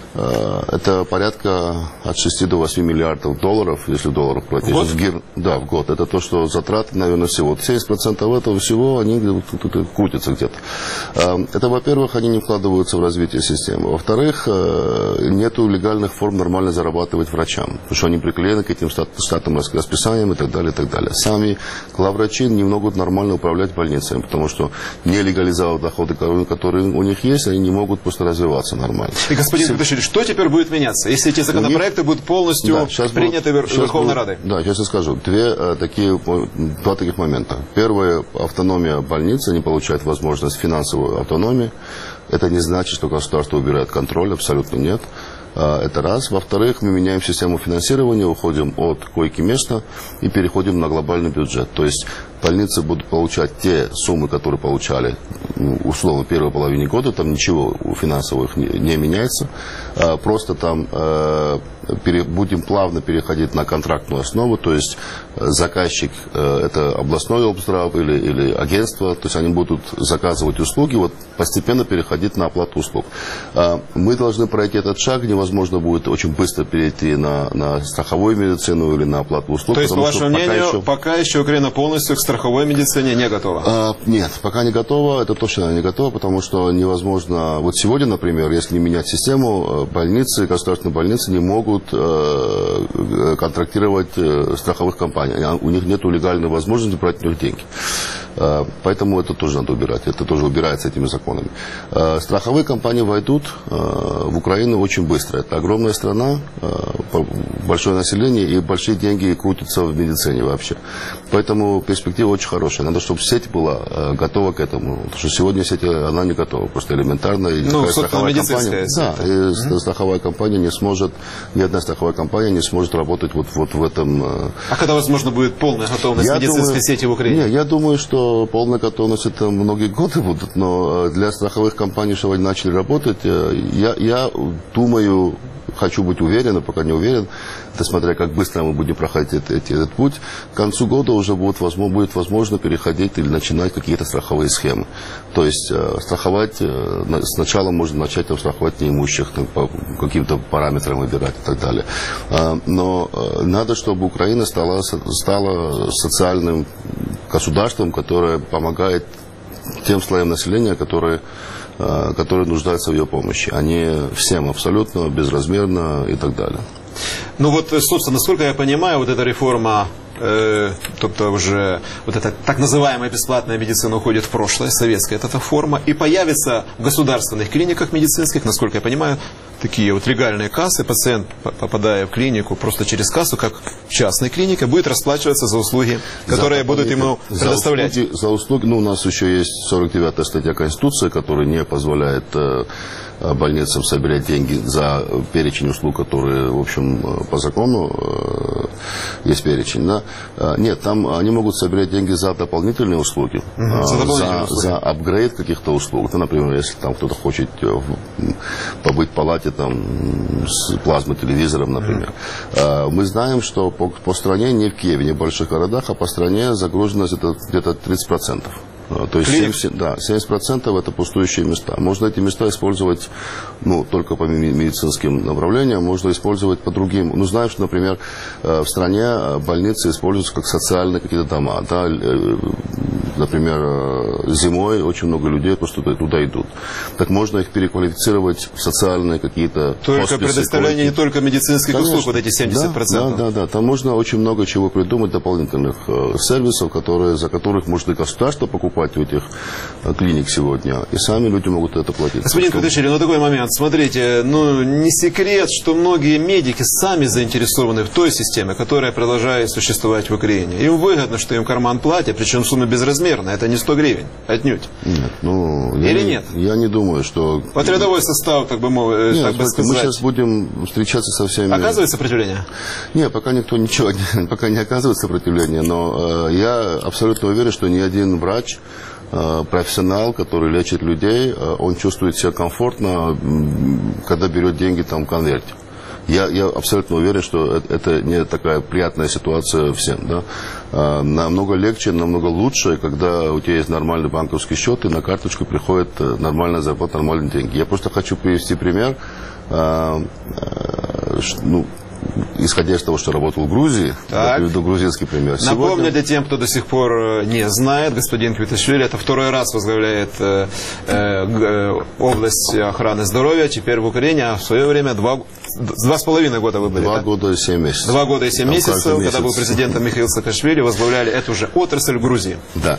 э, это порядка от шести до восьми миллиардов долларов, если долларов платить. В год? Да, в год. Это то, что затраты, наверное, всего. Вот семьдесят процентов этого всего, они тут крутятся где-то. Э, это, во-первых, они не вкладываются в развитие системы. Во-вторых, э, нету легальных форм нормально зарабатывать врачам, потому что они приклеены к этим штатным расписаниям и так далее, и так далее. Сами главврачи не могут нормально управлять больницами, потому что не легализовав доходы, которые у них есть, они не могут просто развиваться нормально. И, господин Квиташвили, что теперь будет меняться, если эти законопроекты них... будут полностью да, приняты будут, Верховной будут, Радой? Да, сейчас я скажу. Две, э, такие, два таких момента. Первое, автономия больницы, они получают возможность финансовой автономии. Это не значит, что государство убирает контроль, абсолютно нет. Это раз. Во-вторых, мы меняем систему финансирования, уходим от койки места и переходим на глобальный бюджет. То есть больницы будут получать те суммы, которые получали, условно, в первой половине года. Там ничего финансовых не, не меняется. Просто там э, пере, будем плавно переходить на контрактную основу. То есть заказчик, э, это областной обздрав или, или агентство. То есть они будут заказывать услуги, вот постепенно переходить на оплату услуг. Э, мы должны пройти этот шаг. Невозможно будет очень быстро перейти на, на страховую медицину или на оплату услуг. То есть, по вашему мнению, пока еще, пока еще Украина полностью к страховой медицине не готова? А, нет, пока не готова. Это точно не готова, потому что невозможно... Вот сегодня, например, если не менять систему, больницы, государственные больницы не могут э, контрактировать э, страховых компаний. У них нет легальной возможности брать у них деньги. Э, поэтому это тоже надо убирать. Это тоже убирается этими законами. Э, страховые компании войдут э, в Украину очень быстро. Это огромная страна, большое население и большие деньги крутятся в медицине вообще. Поэтому перспектива идея очень хорошая. Надо, чтобы сеть была э, готова к этому. Потому что сегодня сеть, она не готова. Просто элементарно. И ну, страховая компания, сеть. Да, и mm-hmm. страховая компания не сможет, ни одна страховая компания не сможет работать вот, вот в этом. Э... А когда, возможно, будет полная готовность я медицинской думаю, сети в Украине? Нет, я думаю, что полная готовность это многие годы будут. Но для страховых компаний, чтобы они начали работать, я, я думаю, хочу быть уверен, пока не уверен, это смотря как быстро мы будем проходить этот, этот путь, к концу года уже будет возможно, будет возможно переходить или начинать какие-то страховые схемы. То есть э, страховать, э, сначала можно начать там, страховать неимущих, там, по каким-то параметрам выбирать и так далее. Э, но э, надо, чтобы Украина стала, стала социальным государством, которое помогает тем слоям населения, которые которые нуждаются в ее помощи. Они всем абсолютно, безразмерно и так далее. Ну вот, собственно, насколько я понимаю, вот эта реформа, э, тобто уже вот эта так называемая бесплатная медицина уходит в прошлое, советская эта форма, и появится в государственных клиниках медицинских, насколько я понимаю, такие вот легальные кассы. Пациент, попадая в клинику просто через кассу, как в частной клинике, будет расплачиваться за услуги, которые за, будут ему предоставлять. За услуги, за услуги, ну, у нас еще есть сорок девятая статья Конституции, которая не позволяет э, больницам собирать деньги за перечень услуг, которые, в общем, по закону э, есть перечень. Да? Нет, там они могут собирать деньги за дополнительные услуги, mm-hmm. за, дополнительные за, услуги. за апгрейд каких-то услуг. Ну, например, если там кто-то хочет побыть в палате там, с плазмой телевизором, например. Mm-hmm. Мы знаем, что по, по стране, не в Киеве, не в больших городах, а по стране загруженность это где-то тридцать процентов. То есть семьдесят, да, семьдесят процентов это пустующие места. Можно эти места использовать, ну, только по медицинским направлениям, можно использовать по другим. Ну, знаем, что, например, в стране больницы используются как социальные какие-то дома. Да? Например, зимой очень много людей просто туда идут. Так можно их переквалифицировать в социальные какие-то только хосписы, предоставление койки. Не только медицинских Конечно. услуг, вот эти семьдесят процентов. Да, да, да, да. Там можно очень много чего придумать, дополнительных э, сервисов, которые, за которых может и государство покупать у этих клиник сегодня, и сами люди могут это платить. Господин Квиташвили, ну такой момент, смотрите, ну не секрет, что многие медики сами заинтересованы в той системе, которая продолжает существовать в Украине. Им выгодно, что им карман платят, причем сумма безразмерная, это не сто гривен, отнюдь. Нет, ну... Или я, нет? Я не думаю, что... Вот рядовой состав, так бы, мов... нет, так бы сказать... мы сейчас будем встречаться со всеми... Оказывает сопротивление? Нет, пока никто ничего, пока не оказывает сопротивления, но э, я абсолютно уверен, что ни один врач, профессионал, который лечит людей, он чувствует себя комфортно, когда берет деньги там в конверте. Я, я абсолютно уверен, что это, это не такая приятная ситуация всем. Да? Намного легче, намного лучше, когда у тебя есть нормальный банковский счет, и на карточку приходит нормальная зарплата, нормальные деньги. Я просто хочу привести пример. Ну, исходя из того, что работал в Грузии, я приведу грузинский пример. Напомню Сегодня... для тем, кто до сих пор не знает, господин Квиташвили это второй раз возглавляет э, э, область охраны здоровья, теперь в Украине, а в свое время два, два с половиной года вы были. Два да? года и семь месяцев. Два года и семь Там месяцев, когда месяц. был президентом Михаил Саакашвили, возглавляли эту же отрасль в Грузии. Да.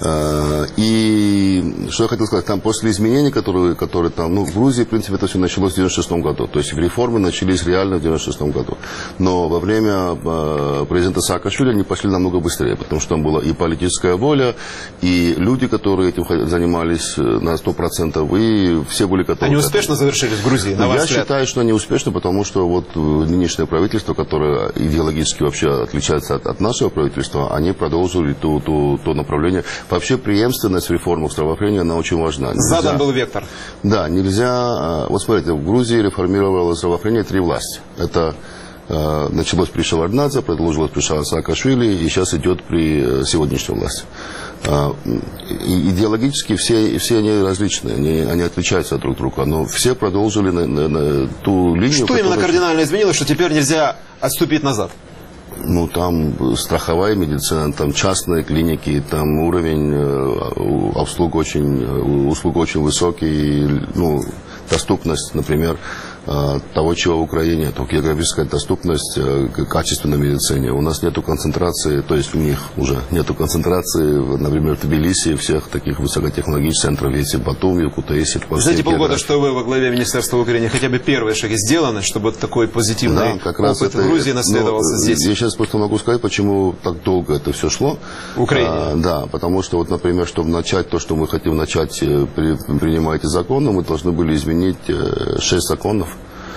И что я хотел сказать, там после изменений, которые, которые там, ну, в Грузии, в принципе, это все началось в девяносто шестом году. То есть реформы начались реально в девяносто шестом году. Но во время э, президента Саакашвили они пошли намного быстрее, потому что там была и политическая воля, и люди, которые этим занимались на сто процентов, и все были готовы. Они успешно завершились в Грузии, на ваш Я взгляд? считаю, что они успешны, потому что вот нынешнее правительство, которое идеологически вообще отличается от, от нашего правительства, они продолжили ту, ту, то направление. Вообще преемственность в реформах здравоохранения, она очень важна. Нельзя... Задан был вектор. Да, нельзя... Вот смотрите, в Грузии реформировало здравоохранение три власти. Это э, началось при Шеварднадзе, продолжилось при Саакашвили, и сейчас идет при сегодняшней власти. Э, идеологически все, все они различные, они, они отличаются друг от друга, но все продолжили на, на, на ту линию... Что которая... именно кардинально изменилось, что теперь нельзя отступить назад? Ну, там страховая медицина, там частные клиники, там уровень э, услуг очень, услуг очень высокий, ну, доступность, например, того, чего в Украине нет. Географическая доступность к качественной медицине. У нас нету концентрации, то есть у них уже нету концентрации, например, в Тбилиси, всех таких высокотехнологичных центров, есть и в Батуми, в Кутаиси. За эти полгода, что вы во главе Министерства в Украине, хотя бы первые шаги сделаны, чтобы такой позитивный да, как раз опыт это, в Грузии наследовался ну, здесь? Я сейчас просто могу сказать, почему так долго это все шло. В Украине? А, да, потому что, вот, например, чтобы начать то, что мы хотим начать при, принимать эти законы, мы должны были изменить шесть законов.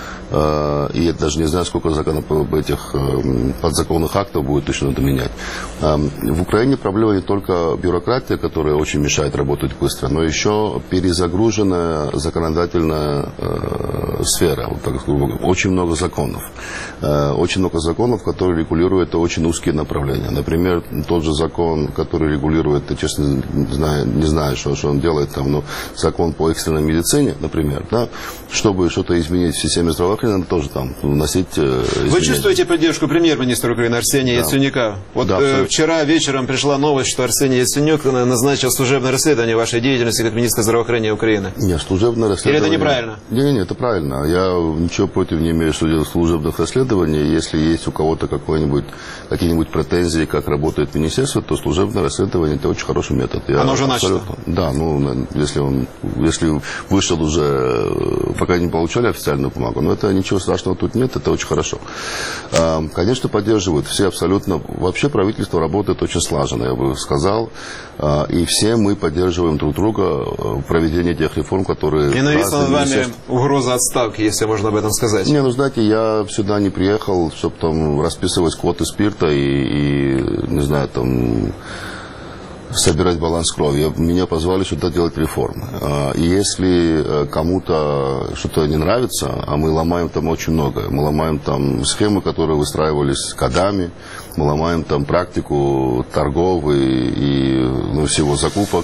И я даже не знаю, сколько законов этих подзаконных актов будет точно надо менять. В Украине проблема не только бюрократия, которая очень мешает работать быстро, но еще перезагруженная законодательная сфера. Вот так, очень много законов. Очень много законов, которые регулируют очень узкие направления. Например, тот же закон, который регулирует, я честно не знаю, не знаю что, что он делает там, но закон по экстренной медицине, например, да, чтобы что-то изменить в системе здравоохранения, надо тоже там вносить изменения. Вы чувствуете поддержку премьер-министра Украины Арсения да. Яценюка? Вот да, э, вчера вечером пришла новость, что Арсений Яценюк назначил служебное расследование вашей деятельности как министра здравоохранения Украины. Нет, служебное расследование... Или это неправильно? Нет, нет, это правильно. Я ничего против не имею служебных расследований. Если есть у кого-то какой-нибудь, какие-нибудь претензии, как работает министерство, то служебное расследование – это очень хороший метод. Я Оно уже начато? Да, ну, если он если вышел уже, пока не получали официальную бумагу, но это ничего страшного тут нет, это очень хорошо. Конечно, поддерживают все абсолютно. Вообще правительство работает очень слаженно, я бы сказал. И все мы поддерживаем друг друга в проведении тех реформ, которые... И нависла над вами угроза отставки, если можно об этом сказать. Не, ну знаете, я сюда не приехал, чтобы там расписывать квоты спирта и, и не знаю, там... собирать баланс крови. Меня позвали сюда делать реформы. И если кому-то что-то не нравится, а мы ломаем там очень много, мы ломаем там схемы, которые выстраивались годами, мы ломаем там практику торговой и ну, всего закупок.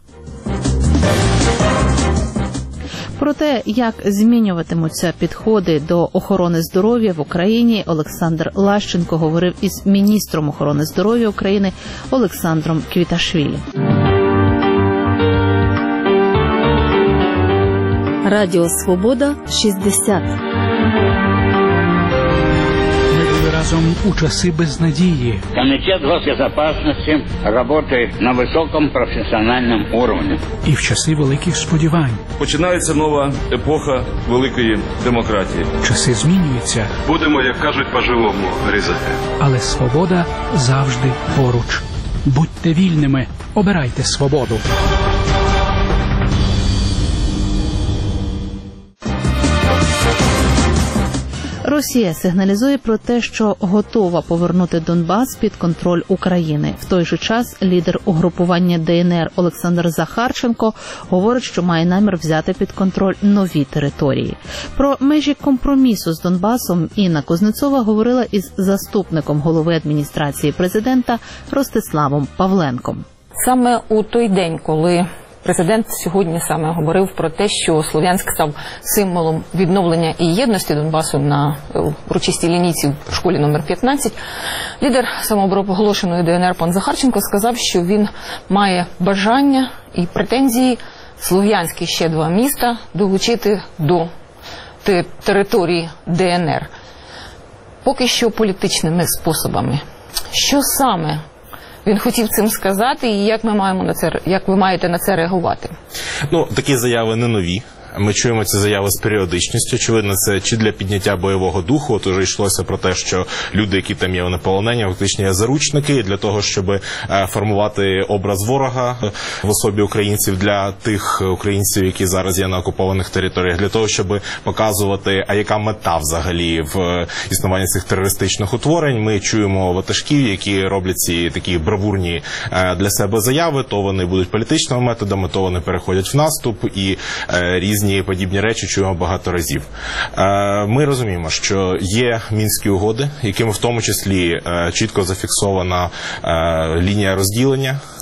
Про те, як змінюватимуться підходи до охорони здоров'я в Україні, Олександр Лащенко говорив із міністром охорони здоров'я України Олександром Квіташвілі. Радіо Свобода шістдесят. Разом у часи безнадії. Комитет госбезопасности работает на высоком профессиональном уровне. І в часи великих сподівань. Починається нова епоха великої демократії. Часи змінюються. Будемо, як кажуть, по-живому різати. Але свобода завжди поруч. Будьте вільними, обирайте свободу. Росія сигналізує про те, що готова повернути Донбас під контроль України. В той же час лідер угрупування ДНР Олександр Захарченко говорить, що має намір взяти під контроль нові території. Про межі компромісу з Донбасом Інна Кузнецова говорила із заступником голови адміністрації президента Ростиславом Павленком. Саме у той день, коли президент сьогодні саме говорив про те, що Слов'янськ став символом відновлення і єдності Донбасу на урочистій лінійці в школі номер п'ятнадцять, лідер самопроголошеної ДНР пан Захарченко сказав, що він має бажання і претензії Слов'янські ще два міста долучити до території ДНР. Поки що політичними способами. Що саме він хотів цим сказати, і як ми маємо на це, як ви маєте на це реагувати? Ну, такі заяви не нові. Ми чуємо ці заяви з періодичністю. Очевидно, це чи для підняття бойового духу. От уже йшлося про те, що люди, які там є в неполоненні, фактично є заручники, для того, щоб формувати образ ворога в особі українців для тих українців, які зараз є на окупованих територіях, для того, щоб показувати, а яка мета взагалі в існуванні цих терористичних утворень. Ми чуємо ватажків, які роблять ці такі бравурні для себе заяви, то вони будуть політичними методами, то вони переходять в наступ і різні подібні речі чуємо багато разів. Ми розуміємо, що є Мінські угоди, якими в тому числі чітко зафіксована лінія розділення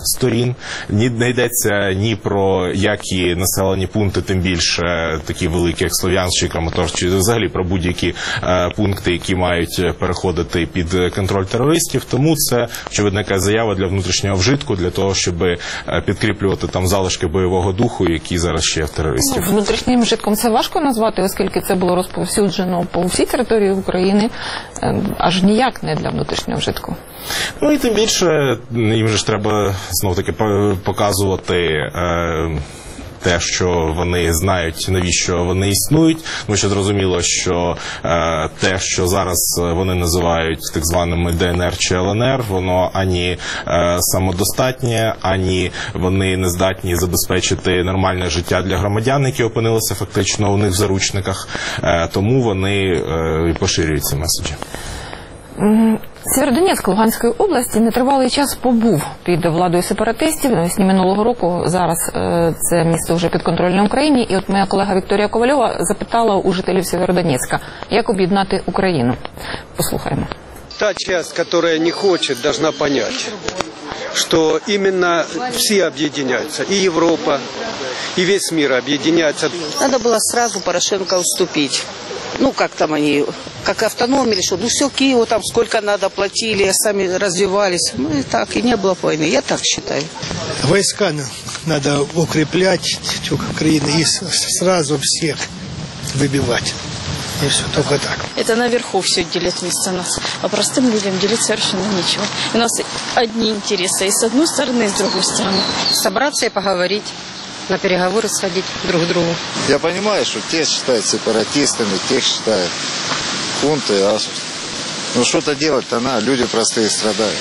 сторін. Ні, не йдеться ні про які населені пункти, тим більше такі великі, як Слов'янськ чи Краматорськ, чи взагалі про будь-які е, пункти, які мають переходити під контроль терористів. Тому це, очевидно, якась заява для внутрішнього вжитку, для того, щоб підкріплювати там залишки бойового духу, які зараз ще в терористів. Ну, внутрішнім вжитком це важко назвати, оскільки це було розповсюджено по всій території України, аж ніяк не для внутрішнього вжитку. Ну і тим більше їм же ж треба знов-таки показувати е, те, що вони знають, навіщо вони існують. Тому що зрозуміло, що е, те, що зараз вони називають так званими Де Ен Ер чи Ел Ен Ер, воно ані е, самодостатнє, ані вони не здатні забезпечити нормальне життя для громадян, які опинилися фактично у них в заручниках. Е, тому вони е, поширюють ці меседжі. Сєвєродонецьк Луганської області нетривалий час побув під владою сепаратистів. Навесні минулого року зараз е, це місто вже підконтрольне Україні. І от моя колега Вікторія Ковальова запитала у жителів Сєвєродонецька, як об'єднати Україну. Послухаємо. Та часть, которая не хочет, должна понять, что именно все объединяются. И Европа, и весь мир объединяется. Надо было сразу Порошенко уступить. Ну, как там они, как автономили, что ну все, Киеву там сколько надо платили, сами развивались. Ну и так, и не было войны, я так считаю. Войска надо укреплять Украины и сразу всех выбивать. И все, только так. Это наверху все делит вместо нас, а простым людям делить совершенно нечего. У нас одни интересы и с одной стороны, и с другой стороны. Собраться и поговорить. На переговоры сходить друг к другу. Я понимаю, что те считают сепаратистами, тех считают хунтой, а ну что-то делать-то надо, люди простые страдают.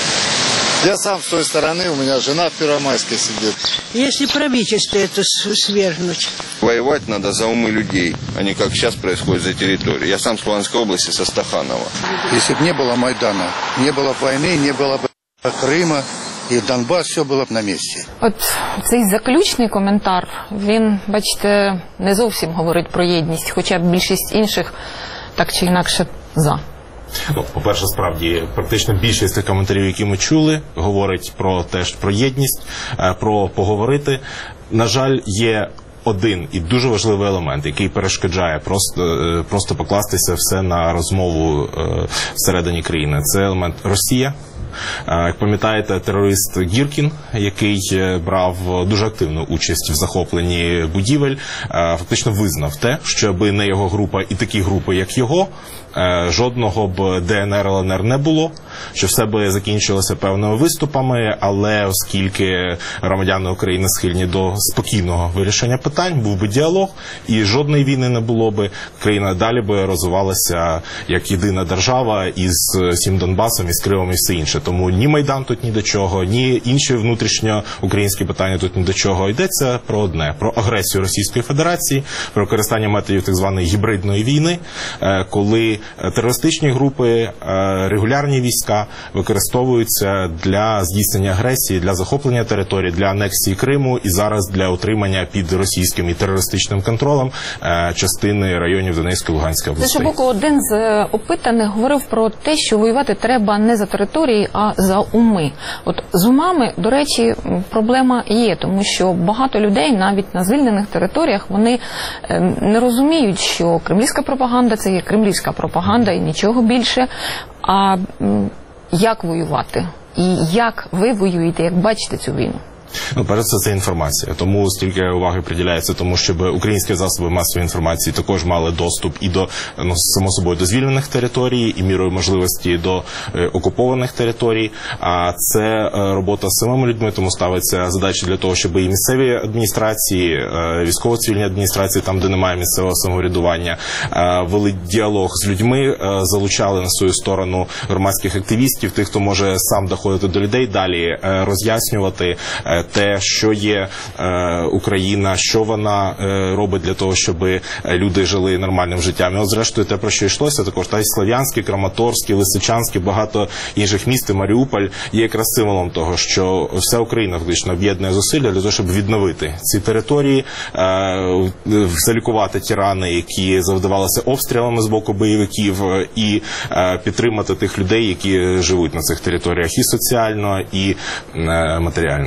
Я сам с той стороны, у меня жена в Первомайске сидит. Если правительство это свергнуть. Воевать надо за умы людей, а не как сейчас происходит за территорию. Я сам с Луганской области, со Стаханова. Если бы не было Майдана, не было бы войны, не было бы Крыма, і Донбас, все було б на місці. От цей заключний коментар, він, бачите, не зовсім говорить про єдність, хоча більшість інших так чи інакше за. Ну, по-перше, справді, практично більшість тих коментарів, які ми чули, говорить про теж про єдність, про поговорити. На жаль, є один і дуже важливий елемент, який перешкоджає просто, просто покластися все на розмову всередині країни. Це елемент Росія. Як пам'ятаєте, терорист Гіркін, який брав дуже активну участь в захопленні будівель, фактично визнав те, що аби не його група і такі групи, як його, жодного б Де Ен Ер, Ел Ен Ер не було, що все би закінчилося певними виступами, але оскільки громадяни України схильні до спокійного вирішення питань, був би діалог, і жодної війни не було би, країна далі би розвивалася як єдина держава із всім Донбасом, із Кримом і все інше. Тому ні Майдан тут ні до чого, ні інші внутрішньоукраїнські питання тут ні до чого. Йдеться про одне, про агресію Російської Федерації, про використання методів так званої гібридної війни, коли терористичні групи, регулярні війська використовуються для здійснення агресії, для захоплення території, для анексії Криму і зараз для утримання під російським і терористичним контролем частини районів Донецької, Луганської областей. З іншого боку, один з опитаних говорив про те, що воювати треба не за території, а за уми. От з умами, до речі, проблема є, тому що багато людей навіть на звільнених територіях, вони не розуміють, що кремлівська пропаганда – це є кремлівська пропаганда і нічого більше. А як воювати? І як ви воюєте, як бачите цю війну? Ну, перш за все, це інформація. Тому стільки уваги приділяється тому, щоб українські засоби масової інформації також мали доступ і до, ну, само собою, до звільнених територій, і мірою можливості до е, окупованих територій. А це е, робота з самими людьми, тому ставиться задача для того, щоб і місцеві адміністрації, е, військово-цивільні адміністрації, там, де немає місцевого самоврядування, е, вели діалог з людьми, е, залучали на свою сторону громадських активістів, тих, хто може сам доходити до людей, далі е, роз'яснювати е, те, що є Україна, що вона робить для того, щоб люди жили нормальним життям. І от зрештою те, про що йшлося, також та й Слов'янський, Краматорський, Лисичанський, багато інших міст, і Маріуполь є якраз символом того, що вся Україна фактично об'єднує зусилля для того, щоб відновити ці території, залікувати ті рани, які завдавалися обстрілами з боку бойовиків, і підтримати тих людей, які живуть на цих територіях і соціально, і матеріально.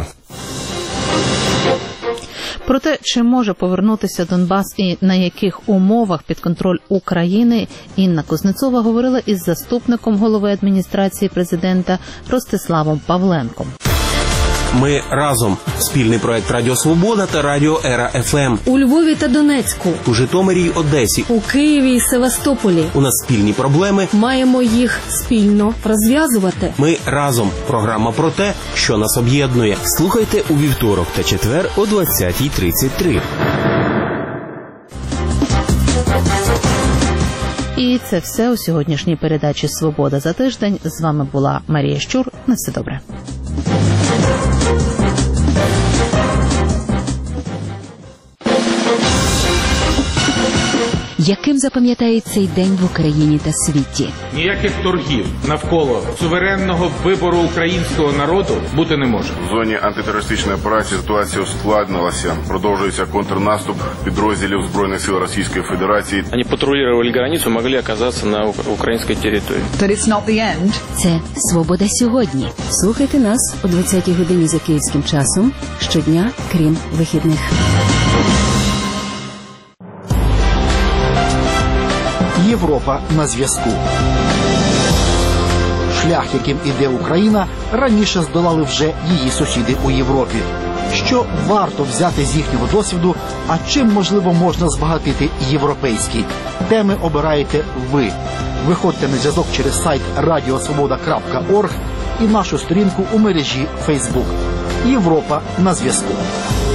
Про те, чи може повернутися Донбас і на яких умовах під контроль України, Інна Кузнецова говорила із заступником голови адміністрації президента Ростиславом Павленком. Ми разом. Спільний проект Радіо Свобода та Радіо Ера еф ем. У Львові та Донецьку. У Житомирі й Одесі. У Києві і Севастополі. У нас спільні проблеми. Маємо їх спільно розв'язувати. Ми разом. Програма про те, що нас об'єднує. Слухайте у вівторок та четвер о двадцятій тридцять три. І це все у сьогоднішній передачі «Свобода за тиждень». З вами була Марія Щур. На все добре. Яким запам'ятається цей день в Україні та світі? Ніяких торгів навколо суверенного вибору українського народу бути не може. В зоні антитерористичної операції ситуація ускладнилася. Продовжується контрнаступ підрозділів Збройних сил Російської Федерації. Вони патрулювали границю, могли оказатися на українській території. Це «Свобода сьогодні». Слухайте нас о двадцятій годині за київським часом щодня, крім вихідних. Європа на зв'язку. Шлях, яким іде Україна, раніше здолали вже її сусіди у Європі. Що варто взяти з їхнього досвіду, а чим, можливо, можна збагатити європейський? Теми обираєте ви. Виходьте на зв'язок через сайт радіосвобода крапка орг і нашу сторінку у мережі Facebook. Європа на зв'язку.